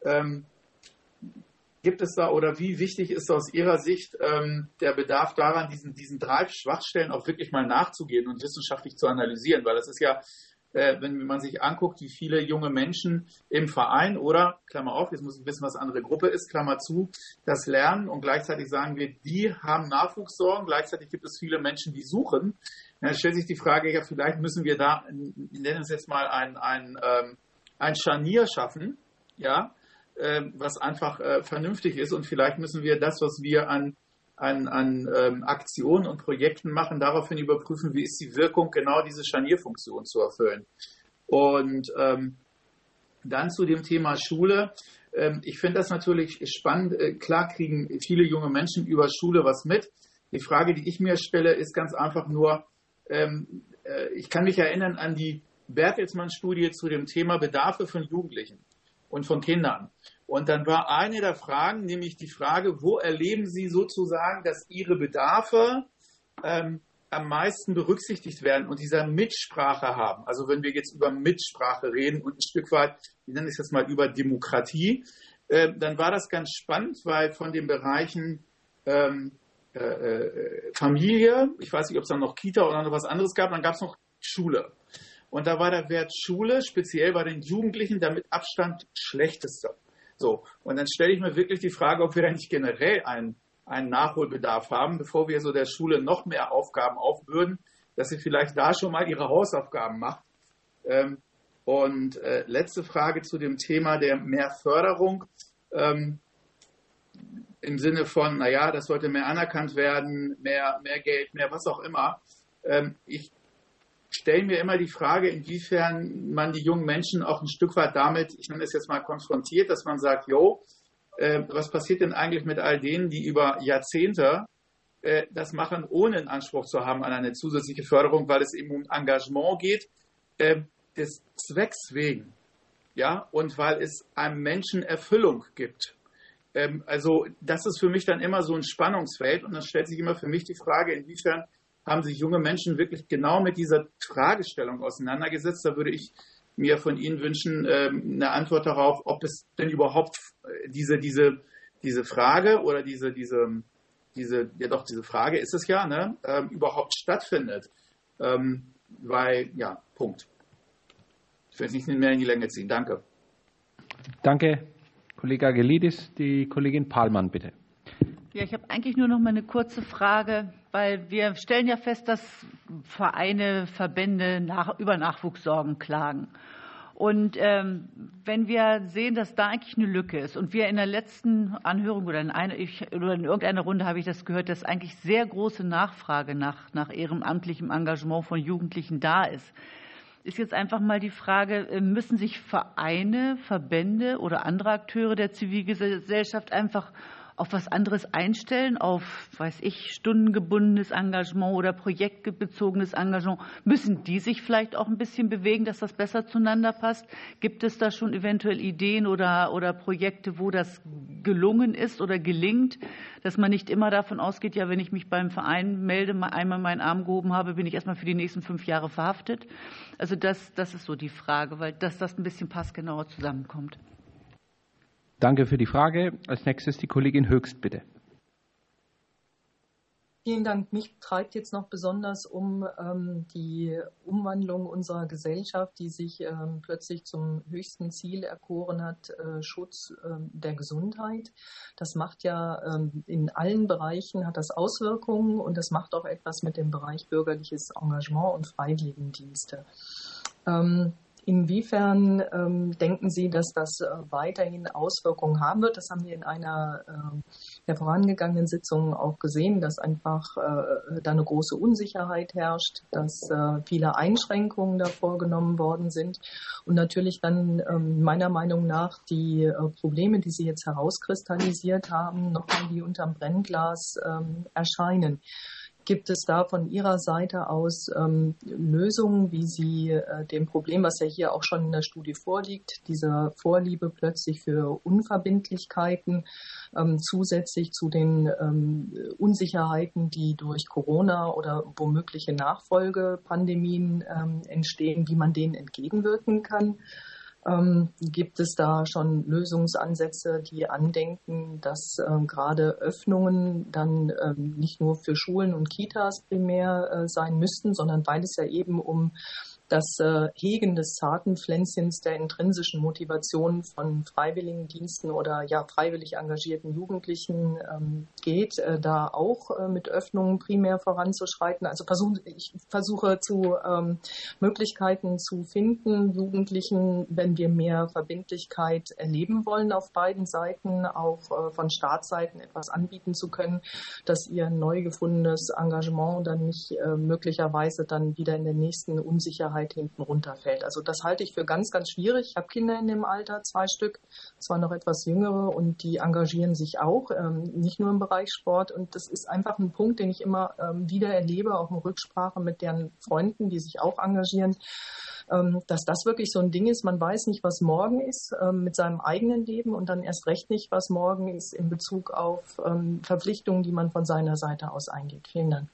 gibt es da oder wie wichtig ist aus Ihrer Sicht der Bedarf daran, diesen 3 Schwachstellen auch wirklich mal nachzugehen und wissenschaftlich zu analysieren? Weil das ist ja, wenn man sich anguckt, wie viele junge Menschen im Verein oder, Klammer auf, jetzt muss ich wissen, was andere Gruppe ist, Klammer zu, das lernen und gleichzeitig sagen wir, die haben Nachwuchssorgen, gleichzeitig gibt es viele Menschen, die suchen. Dann stellt sich die Frage, ja, vielleicht müssen wir da, wir nennen es jetzt mal ein Scharnier schaffen, ja, was einfach vernünftig ist und vielleicht müssen wir das, was wir an Aktionen und Projekten machen, daraufhin überprüfen, wie ist die Wirkung, genau diese Scharnierfunktion zu erfüllen. Und dann zu dem Thema Schule. Ich finde das natürlich spannend. Klar kriegen viele junge Menschen über Schule was mit. Die Frage, die ich mir stelle, ist ganz einfach nur, ich kann mich erinnern an die Bertelsmann-Studie zu dem Thema Bedarfe von Jugendlichen und von Kindern. Und dann war eine der Fragen, nämlich die Frage, wo erleben Sie sozusagen, dass Ihre Bedarfe am meisten berücksichtigt werden und dieser Mitsprache haben. Also wenn wir jetzt über Mitsprache reden und ein Stück weit, ich nenne es jetzt mal über Demokratie, dann war das ganz spannend, weil von den Bereichen Familie, ich weiß nicht, ob es dann noch Kita oder noch was anderes gab, dann gab es noch Schule. Und da war der Wert Schule, speziell bei den Jugendlichen, der mit Abstand schlechteste. So, und dann stelle ich mir wirklich die Frage, ob wir da nicht generell einen Nachholbedarf haben, bevor wir so der Schule noch mehr Aufgaben aufbürden, dass sie vielleicht da schon mal ihre Hausaufgaben macht. Und letzte Frage zu dem Thema der Mehrförderung. Im Sinne von, naja, das sollte mehr anerkannt werden, mehr Geld, mehr was auch immer. Ich stelle mir immer die Frage, inwiefern man die jungen Menschen auch ein Stück weit damit, ich nenne es jetzt mal konfrontiert, dass man sagt, was passiert denn eigentlich mit all denen, die über Jahrzehnte das machen, ohne einen Anspruch zu haben an eine zusätzliche Förderung, weil es eben um Engagement geht, des Zwecks wegen, ja, und weil es einem Menschen Erfüllung gibt. Also das ist für mich dann immer so ein Spannungsfeld und dann stellt sich immer für mich die Frage, inwiefern haben sich junge Menschen wirklich genau mit dieser Fragestellung auseinandergesetzt. Da würde ich mir von Ihnen wünschen, eine Antwort darauf, ob es denn überhaupt diese Frage oder diese Frage ist es ja, ne, überhaupt stattfindet. Weil, ja, Punkt. Ich will es nicht mehr in die Länge ziehen. Danke. Danke, Kollege Agelidis. Die Kollegin Pahlmann, bitte. Ja, ich habe eigentlich nur noch mal eine kurze Frage, weil wir stellen ja fest, dass Vereine, Verbände über Nachwuchssorgen klagen. Und wenn wir sehen, dass da eigentlich eine Lücke ist und wir in der letzten Anhörung oder in irgendeiner Runde habe ich das gehört, dass eigentlich sehr große Nachfrage nach ehrenamtlichem Engagement von Jugendlichen da ist jetzt einfach mal die Frage, müssen sich Vereine, Verbände oder andere Akteure der Zivilgesellschaft einfach auf was anderes einstellen, auf, stundengebundenes Engagement oder projektbezogenes Engagement? Müssen die sich vielleicht auch ein bisschen bewegen, dass das besser zueinander passt? Gibt es da schon eventuell Ideen oder Projekte, wo das gelungen ist oder gelingt, dass man nicht immer davon ausgeht, ja, wenn ich mich beim Verein melde, einmal meinen Arm gehoben habe, bin ich erstmal für die nächsten 5 Jahre verhaftet? Also das ist so die Frage, weil das ein bisschen passgenauer zusammenkommt. Danke für die Frage. Als nächstes die Kollegin Höchst, bitte. Vielen Dank. Mich treibt jetzt noch besonders die Umwandlung unserer Gesellschaft, die sich plötzlich zum höchsten Ziel erkoren hat, Schutz der Gesundheit. Das macht ja in allen Bereichen, hat das Auswirkungen und das macht auch etwas mit dem Bereich bürgerliches Engagement und Freiwilligendienste. Inwiefern denken Sie, dass das weiterhin Auswirkungen haben wird? Das haben wir in einer der vorangegangenen Sitzungen auch gesehen, dass einfach da eine große Unsicherheit herrscht, dass viele Einschränkungen da vorgenommen worden sind und natürlich dann meiner Meinung nach die Probleme, die Sie jetzt herauskristallisiert haben, nochmal wie unterm Brennglas erscheinen. Gibt es da von Ihrer Seite aus Lösungen, wie Sie dem Problem, was ja hier auch schon in der Studie vorliegt, dieser Vorliebe plötzlich für Unverbindlichkeiten, zusätzlich zu den Unsicherheiten, die durch Corona oder womögliche Nachfolgepandemien entstehen, wie man denen entgegenwirken kann? Gibt es da schon Lösungsansätze, die andenken, dass gerade Öffnungen dann nicht nur für Schulen und Kitas primär sein müssten, sondern weil es ja eben um das Hegen des zarten Pflänzchens der intrinsischen Motivation von Freiwilligendiensten oder freiwillig engagierten Jugendlichen geht, da auch mit Öffnungen primär voranzuschreiten. Also ich versuche Möglichkeiten zu finden, Jugendlichen, wenn wir mehr Verbindlichkeit erleben wollen auf beiden Seiten, auch von Staatsseiten etwas anbieten zu können, dass ihr neu gefundenes Engagement dann nicht möglicherweise dann wieder in der nächsten Unsicherheit hinten runterfällt. Also das halte ich für ganz, ganz schwierig. Ich habe Kinder in dem Alter, 2 Stück, zwar noch etwas jüngere und die engagieren sich auch, nicht nur im Bereich Sport und das ist einfach ein Punkt, den ich immer wieder erlebe, auch in Rücksprache mit deren Freunden, die sich auch engagieren, dass das wirklich so ein Ding ist, man weiß nicht, was morgen ist mit seinem eigenen Leben und dann erst recht nicht, was morgen ist in Bezug auf Verpflichtungen, die man von seiner Seite aus eingeht. Vielen Dank.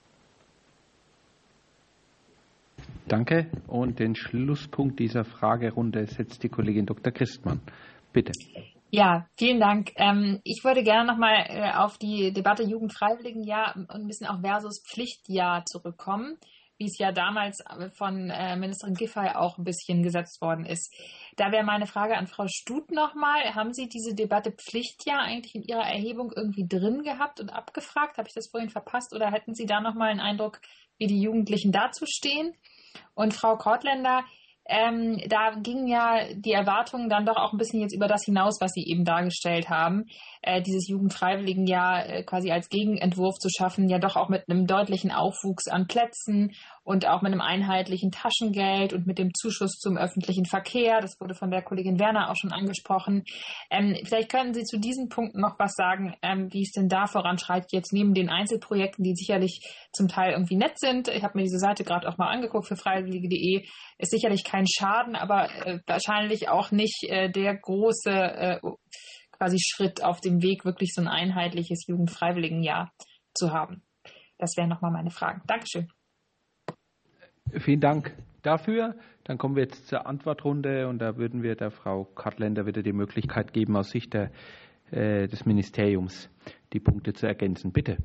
Danke. Und den Schlusspunkt dieser Fragerunde setzt die Kollegin Dr. Christmann. Bitte. Ja, vielen Dank. Ich würde gerne nochmal auf die Debatte Jugendfreiwilligenjahr und ein bisschen auch versus Pflichtjahr zurückkommen. wie es ja damals von Ministerin Giffey auch ein bisschen gesetzt worden ist. Da wäre meine Frage an Frau Stut nochmal. Haben Sie diese Debatte Pflichtjahr eigentlich in Ihrer Erhebung irgendwie drin gehabt und abgefragt? Habe ich das vorhin verpasst oder hätten Sie da nochmal einen Eindruck, wie die Jugendlichen dazu stehen? Und Frau Kortländer, da gingen ja die Erwartungen dann doch auch ein bisschen jetzt über das hinaus, was Sie eben dargestellt haben, dieses Jugendfreiwilligenjahr quasi als Gegenentwurf zu schaffen, ja doch auch mit einem deutlichen Aufwuchs an Plätzen und auch mit einem einheitlichen Taschengeld und mit dem Zuschuss zum öffentlichen Verkehr. Das wurde von der Kollegin Werner auch schon angesprochen. Vielleicht können Sie zu diesen Punkten noch was sagen, wie es denn da voranschreitet, jetzt neben den Einzelprojekten, die sicherlich zum Teil irgendwie nett sind. Ich habe mir diese Seite gerade auch mal angeguckt für freiwillige.de. Ist sicherlich kein Schaden, aber wahrscheinlich auch nicht der große quasi Schritt auf dem Weg, wirklich so ein einheitliches Jugendfreiwilligenjahr zu haben. Das wären nochmal meine Fragen. Dankeschön. Vielen Dank dafür. Dann kommen wir jetzt zur Antwortrunde und da würden wir der Frau Kortländer wieder die Möglichkeit geben, aus Sicht des Ministeriums die Punkte zu ergänzen. Bitte.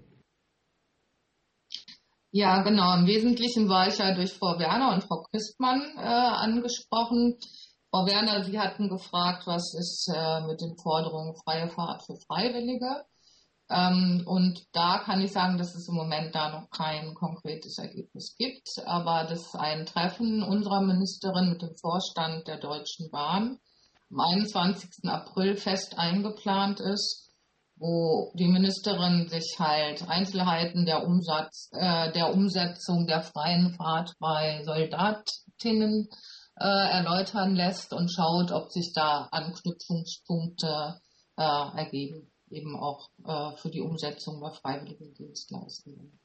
Ja, genau. Im Wesentlichen war ich ja durch Frau Werner und Frau Christmann angesprochen. Frau Werner, Sie hatten gefragt, was ist mit den Forderungen freie Fahrt für Freiwillige? Und da kann ich sagen, dass es im Moment da noch kein konkretes Ergebnis gibt, aber dass ein Treffen unserer Ministerin mit dem Vorstand der Deutschen Bahn am 21. April fest eingeplant ist, wo die Ministerin sich halt Einzelheiten der Umsetzung der freien Fahrt bei Soldatinnen erläutern lässt und schaut, ob sich da Anknüpfungspunkte ergeben, eben auch für die Umsetzung der freiwilligen Dienstleistungen.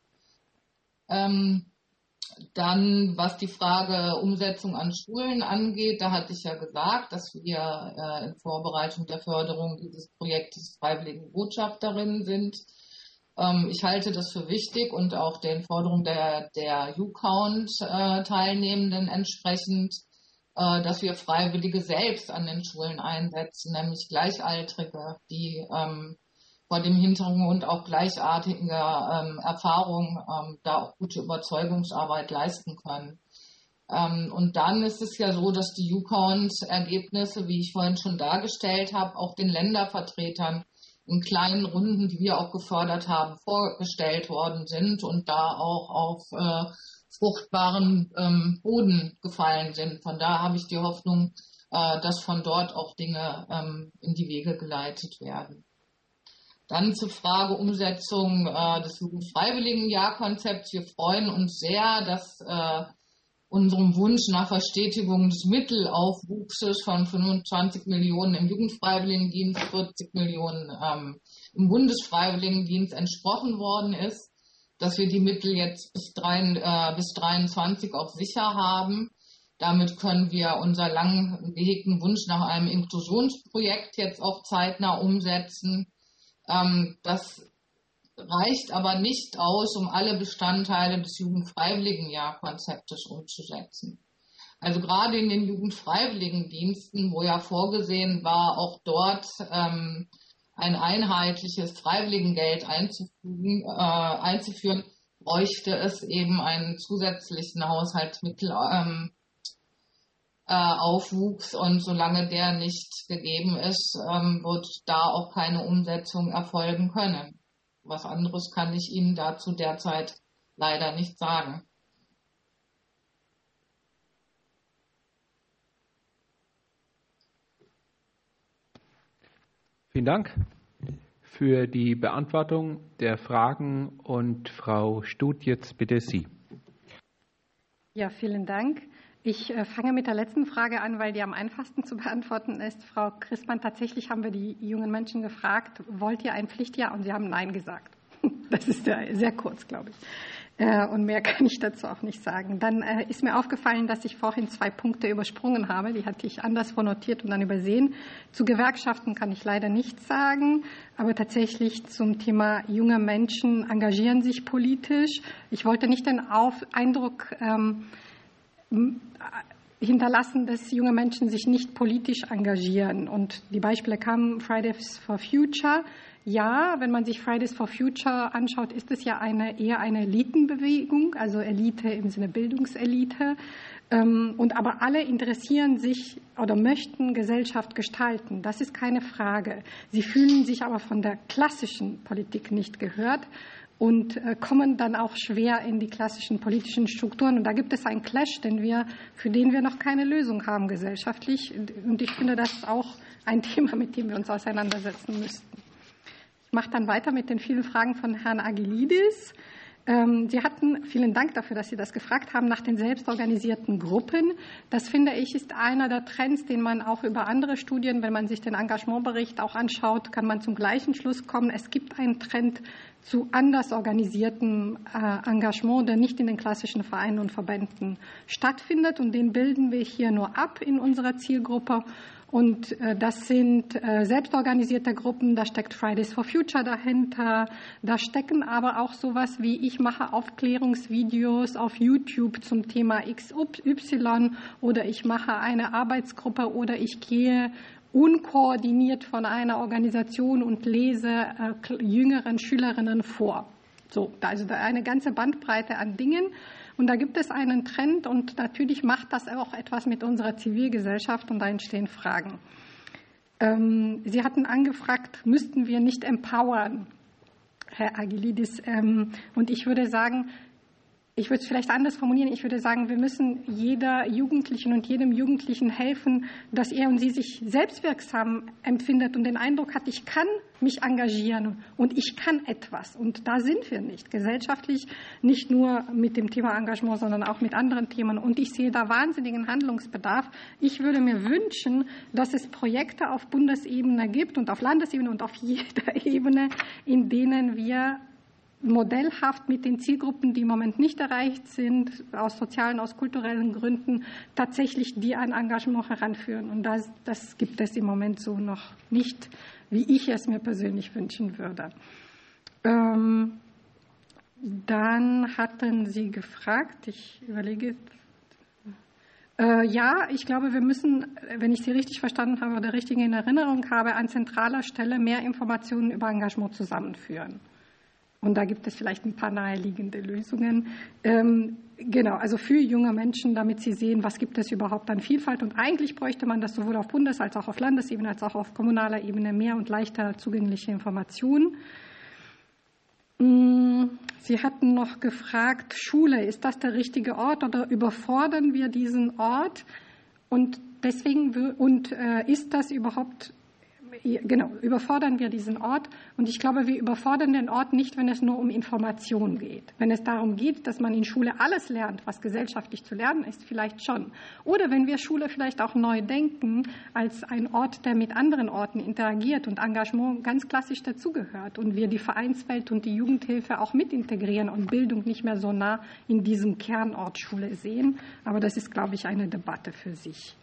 Dann, was die Frage Umsetzung an Schulen angeht, da hatte ich ja gesagt, dass wir in Vorbereitung der Förderung dieses Projektes freiwilligen Botschafterinnen sind. Ich halte das für wichtig und auch den Forderungen der YouCount-Teilnehmenden entsprechend, dass wir Freiwillige selbst an den Schulen einsetzen, nämlich Gleichaltrige, die vor dem Hintergrund auch gleichartiger Erfahrungen da auch gute Überzeugungsarbeit leisten können. Und dann ist es ja so, dass die YouCount-Ergebnisse, wie ich vorhin schon dargestellt habe, auch den Ländervertretern in kleinen Runden, die wir auch gefördert haben, vorgestellt worden sind und da auch auf fruchtbaren Boden gefallen sind. Von daher habe ich die Hoffnung, dass von dort auch Dinge in die Wege geleitet werden. Dann zur Frage Umsetzung des Jugendfreiwilligenjahrkonzepts. Wir freuen uns sehr, dass unserem Wunsch nach Verstetigung des Mittelaufwuchses von 25 Millionen im Jugendfreiwilligendienst, 40 Millionen im Bundesfreiwilligendienst entsprochen worden ist, dass wir die Mittel jetzt bis 23 auch sicher haben. Damit können wir unser lang gehegten Wunsch nach einem Inklusionsprojekt jetzt auch zeitnah umsetzen. Das reicht aber nicht aus, um alle Bestandteile des Jugendfreiwilligenjahrkonzeptes umzusetzen. Also gerade in den Jugendfreiwilligendiensten, wo ja vorgesehen war, auch dort ein einheitliches Freiwilligengeld einzuführen, bräuchte es eben einen zusätzlichen Haushaltsmittelaufwuchs und solange der nicht gegeben ist, wird da auch keine Umsetzung erfolgen können. Was anderes kann ich Ihnen dazu derzeit leider nicht sagen. Vielen Dank für die Beantwortung der Fragen. Und Frau Stut, jetzt bitte Sie. Ja, vielen Dank. Ich fange mit der letzten Frage an, weil die am einfachsten zu beantworten ist. Frau Christmann, tatsächlich haben wir die jungen Menschen gefragt, wollt ihr ein Pflichtjahr? Und sie haben Nein gesagt. Das ist sehr kurz, glaube ich. Und mehr kann ich dazu auch nicht sagen. Dann ist mir aufgefallen, dass ich vorhin 2 Punkte übersprungen habe. Die hatte ich anderswo notiert und dann übersehen. Zu Gewerkschaften kann ich leider nichts sagen, aber tatsächlich zum Thema junge Menschen engagieren sich politisch. Ich wollte nicht den Eindruck hinterlassen, dass junge Menschen sich nicht politisch engagieren. Und die Beispiele kamen Fridays for Future. Ja, wenn man sich Fridays for Future anschaut, ist es ja eher eine Elitenbewegung, also Elite im Sinne Bildungselite. Und aber alle interessieren sich oder möchten Gesellschaft gestalten. Das ist keine Frage. Sie fühlen sich aber von der klassischen Politik nicht gehört und kommen dann auch schwer in die klassischen politischen Strukturen. Und da gibt es einen Clash, für den wir noch keine Lösung haben gesellschaftlich. Und ich finde, das ist auch ein Thema, mit dem wir uns auseinandersetzen müssten. Ich mache dann weiter mit den vielen Fragen von Herrn Agilidis. Vielen Dank dafür, dass Sie das gefragt haben, nach den selbstorganisierten Gruppen. Das, finde ich, ist einer der Trends, den man auch über andere Studien, wenn man sich den Engagementbericht auch anschaut, kann man zum gleichen Schluss kommen. Es gibt einen Trend zu anders organisiertem Engagement, der nicht in den klassischen Vereinen und Verbänden stattfindet. Und den bilden wir hier nur ab in unserer Zielgruppe. Und das sind selbstorganisierte Gruppen, da steckt Fridays for Future dahinter, da stecken aber auch sowas wie ich mache Aufklärungsvideos auf YouTube zum Thema XY oder ich mache eine Arbeitsgruppe oder ich gehe unkoordiniert von einer Organisation und lese jüngeren Schülerinnen vor. So, also da eine ganze Bandbreite an Dingen. Und da gibt es einen Trend und natürlich macht das auch etwas mit unserer Zivilgesellschaft und da entstehen Fragen. Sie hatten angefragt, müssten wir nicht empowern, Herr Agilidis? Und ich würde sagen, ich würde es vielleicht anders formulieren. Ich würde sagen, wir müssen jeder Jugendlichen und jedem Jugendlichen helfen, dass er und sie sich selbstwirksam empfindet und den Eindruck hat, ich kann mich engagieren und ich kann etwas. Und da sind wir nicht. Gesellschaftlich nicht nur mit dem Thema Engagement, sondern auch mit anderen Themen. Und ich sehe da wahnsinnigen Handlungsbedarf. Ich würde mir wünschen, dass es Projekte auf Bundesebene gibt und auf Landesebene und auf jeder Ebene, in denen wir modellhaft mit den Zielgruppen, die im Moment nicht erreicht sind, aus sozialen, aus kulturellen Gründen, tatsächlich die ein Engagement heranführen. Und das gibt es im Moment so noch nicht, wie ich es mir persönlich wünschen würde. Dann hatten Sie gefragt, ich überlege, ja, ich glaube, wir müssen, wenn ich Sie richtig verstanden habe oder richtig in Erinnerung habe, an zentraler Stelle mehr Informationen über Engagement zusammenführen. Und da gibt es vielleicht ein paar naheliegende Lösungen. Genau, also für junge Menschen, damit sie sehen, was gibt es überhaupt an Vielfalt. Und eigentlich bräuchte man das sowohl auf Bundes- als auch auf Landesebene, als auch auf kommunaler Ebene mehr und leichter zugängliche Informationen. Sie hatten noch gefragt, Schule, ist das der richtige Ort oder überfordern wir diesen Ort? Und deswegen, ist das überhaupt... Genau, überfordern wir diesen Ort. Und ich glaube, wir überfordern den Ort nicht, wenn es nur um Information geht. Wenn es darum geht, dass man in Schule alles lernt, was gesellschaftlich zu lernen ist, vielleicht schon. Oder wenn wir Schule vielleicht auch neu denken, als ein Ort, der mit anderen Orten interagiert und Engagement ganz klassisch dazugehört. Und wir die Vereinswelt und die Jugendhilfe auch mit integrieren und Bildung nicht mehr so nah in diesem Kernort Schule sehen. Aber das ist, glaube ich, eine Debatte für sich.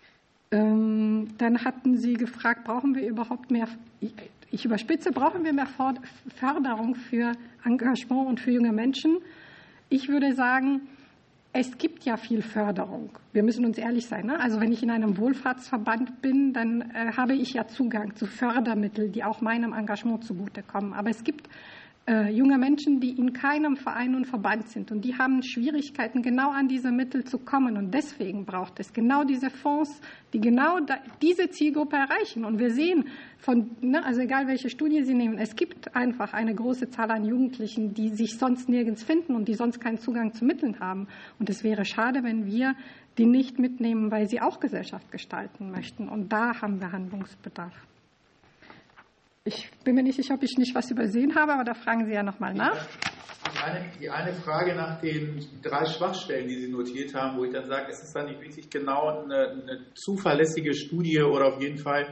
Dann hatten Sie gefragt, brauchen wir überhaupt mehr, ich überspitze, brauchen wir mehr Förderung für Engagement und für junge Menschen? Ich würde sagen, es gibt ja viel Förderung. Wir müssen uns ehrlich sein. Ne? Also wenn ich in einem Wohlfahrtsverband bin, dann habe ich ja Zugang zu Fördermitteln, die auch meinem Engagement zugutekommen. Aber es gibt junge Menschen, die in keinem Verein und Verband sind. Und die haben Schwierigkeiten, genau an diese Mittel zu kommen. Und deswegen braucht es genau diese Fonds, die genau diese Zielgruppe erreichen. Und wir sehen, also egal welche Studie Sie nehmen, es gibt einfach eine große Zahl an Jugendlichen, die sich sonst nirgends finden und die sonst keinen Zugang zu Mitteln haben. Und es wäre schade, wenn wir die nicht mitnehmen, weil sie auch Gesellschaft gestalten möchten. Und da haben wir Handlungsbedarf. Ich bin mir nicht sicher, ob ich nicht was übersehen habe, aber da fragen Sie ja nochmal nach. Die eine Frage nach den 3 Schwachstellen, die Sie notiert haben, wo ich dann sage, es ist dann nicht wirklich genau eine zuverlässige Studie oder auf jeden Fall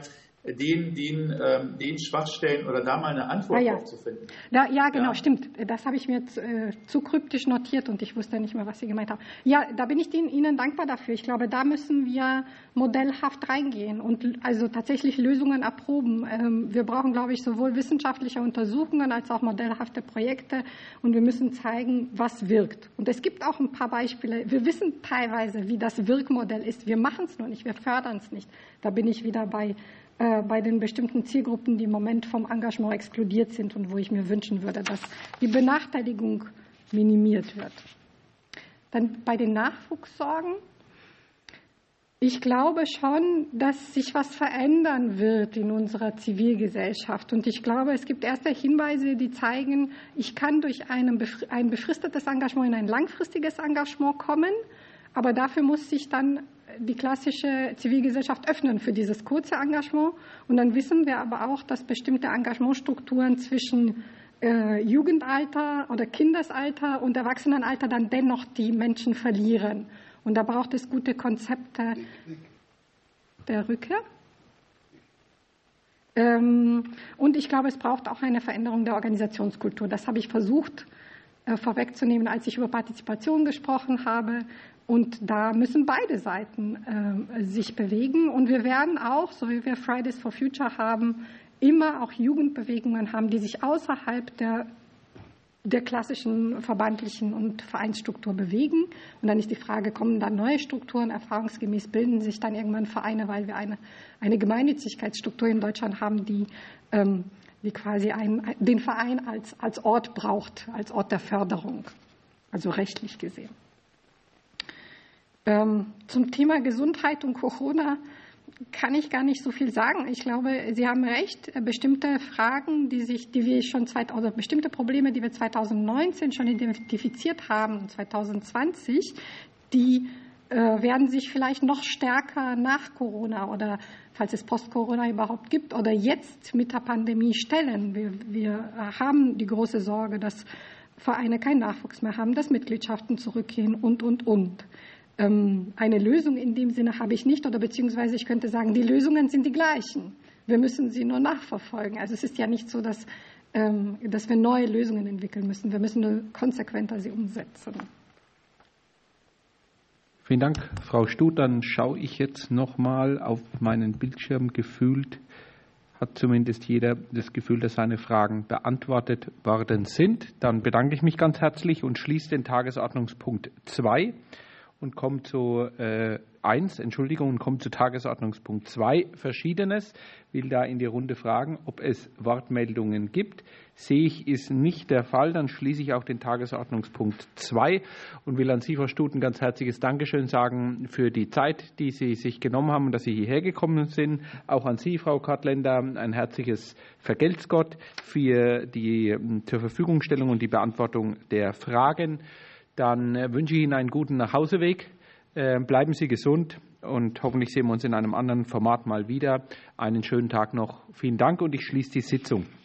den Schwachstellen oder da mal eine Antwort drauf zu finden. Ja, genau, stimmt. Das habe ich mir zu kryptisch notiert und ich wusste nicht mehr, was Sie gemeint haben. Ja, da bin ich Ihnen dankbar dafür. Ich glaube, da müssen wir modellhaft reingehen und also tatsächlich Lösungen erproben. Wir brauchen, glaube ich, sowohl wissenschaftliche Untersuchungen als auch modellhafte Projekte und wir müssen zeigen, was wirkt. Und es gibt auch ein paar Beispiele. Wir wissen teilweise, wie das Wirkmodell ist. Wir machen es nur nicht, wir fördern es nicht. Da bin ich wieder bei den bestimmten Zielgruppen, die im Moment vom Engagement exkludiert sind und wo ich mir wünschen würde, dass die Benachteiligung minimiert wird. Dann bei den Nachwuchssorgen. Ich glaube schon, dass sich was verändern wird in unserer Zivilgesellschaft. Und ich glaube, es gibt erste Hinweise, die zeigen, ich kann durch ein befristetes Engagement in ein langfristiges Engagement kommen, aber dafür muss sich dann die klassische Zivilgesellschaft öffnen für dieses kurze Engagement. Und dann wissen wir aber auch, dass bestimmte Engagementstrukturen zwischen Jugendalter oder Kindesalter und Erwachsenenalter dann dennoch die Menschen verlieren. Und da braucht es gute Konzepte der Rückkehr. Und ich glaube, es braucht auch eine Veränderung der Organisationskultur. Das habe ich versucht vorwegzunehmen, als ich über Partizipation gesprochen habe. Und da müssen beide Seiten sich bewegen. Und wir werden auch, so wie wir Fridays for Future haben, immer auch Jugendbewegungen haben, die sich außerhalb der klassischen verbandlichen und Vereinsstruktur bewegen. Und dann ist die Frage, kommen da neue Strukturen? Erfahrungsgemäß bilden sich dann irgendwann Vereine, weil wir eine Gemeinnützigkeitsstruktur in Deutschland haben, die quasi den Verein als Ort braucht, als Ort der Förderung, also rechtlich gesehen. Zum Thema Gesundheit und Corona kann ich gar nicht so viel sagen. Ich glaube, Sie haben recht. Bestimmte Fragen, bestimmte Probleme, die wir 2019 schon identifiziert haben, 2020, die werden sich vielleicht noch stärker nach Corona oder falls es Post-Corona überhaupt gibt oder jetzt mit der Pandemie stellen. Wir haben die große Sorge, dass Vereine keinen Nachwuchs mehr haben, dass Mitgliedschaften zurückgehen und. Eine Lösung in dem Sinne habe ich nicht oder beziehungsweise ich könnte sagen, die Lösungen sind die gleichen. Wir müssen sie nur nachverfolgen. Also es ist ja nicht so, dass wir neue Lösungen entwickeln müssen. Wir müssen nur konsequenter sie umsetzen. Vielen Dank, Frau Stut. Dann schaue ich jetzt noch mal auf meinen Bildschirm. Gefühlt hat zumindest jeder das Gefühl, dass seine Fragen beantwortet worden sind. Dann bedanke ich mich ganz herzlich und schließe den Tagesordnungspunkt 2. Und kommt zu Tagesordnungspunkt 2, Verschiedenes. Will da in die Runde fragen, ob es Wortmeldungen gibt. Sehe ich, ist nicht der Fall. Dann schließe ich auch den Tagesordnungspunkt 2 und will an Sie, Frau Stut, ein ganz herzliches Dankeschön sagen für die Zeit, die Sie sich genommen haben und dass Sie hierher gekommen sind. Auch an Sie, Frau Kottländer, ein herzliches Vergelt's Gott für die zur Verfügungstellung und die Beantwortung der Fragen. Dann wünsche ich Ihnen einen guten Nachhauseweg. Bleiben Sie gesund und hoffentlich sehen wir uns in einem anderen Format mal wieder. Einen schönen Tag noch. Vielen Dank und ich schließe die Sitzung.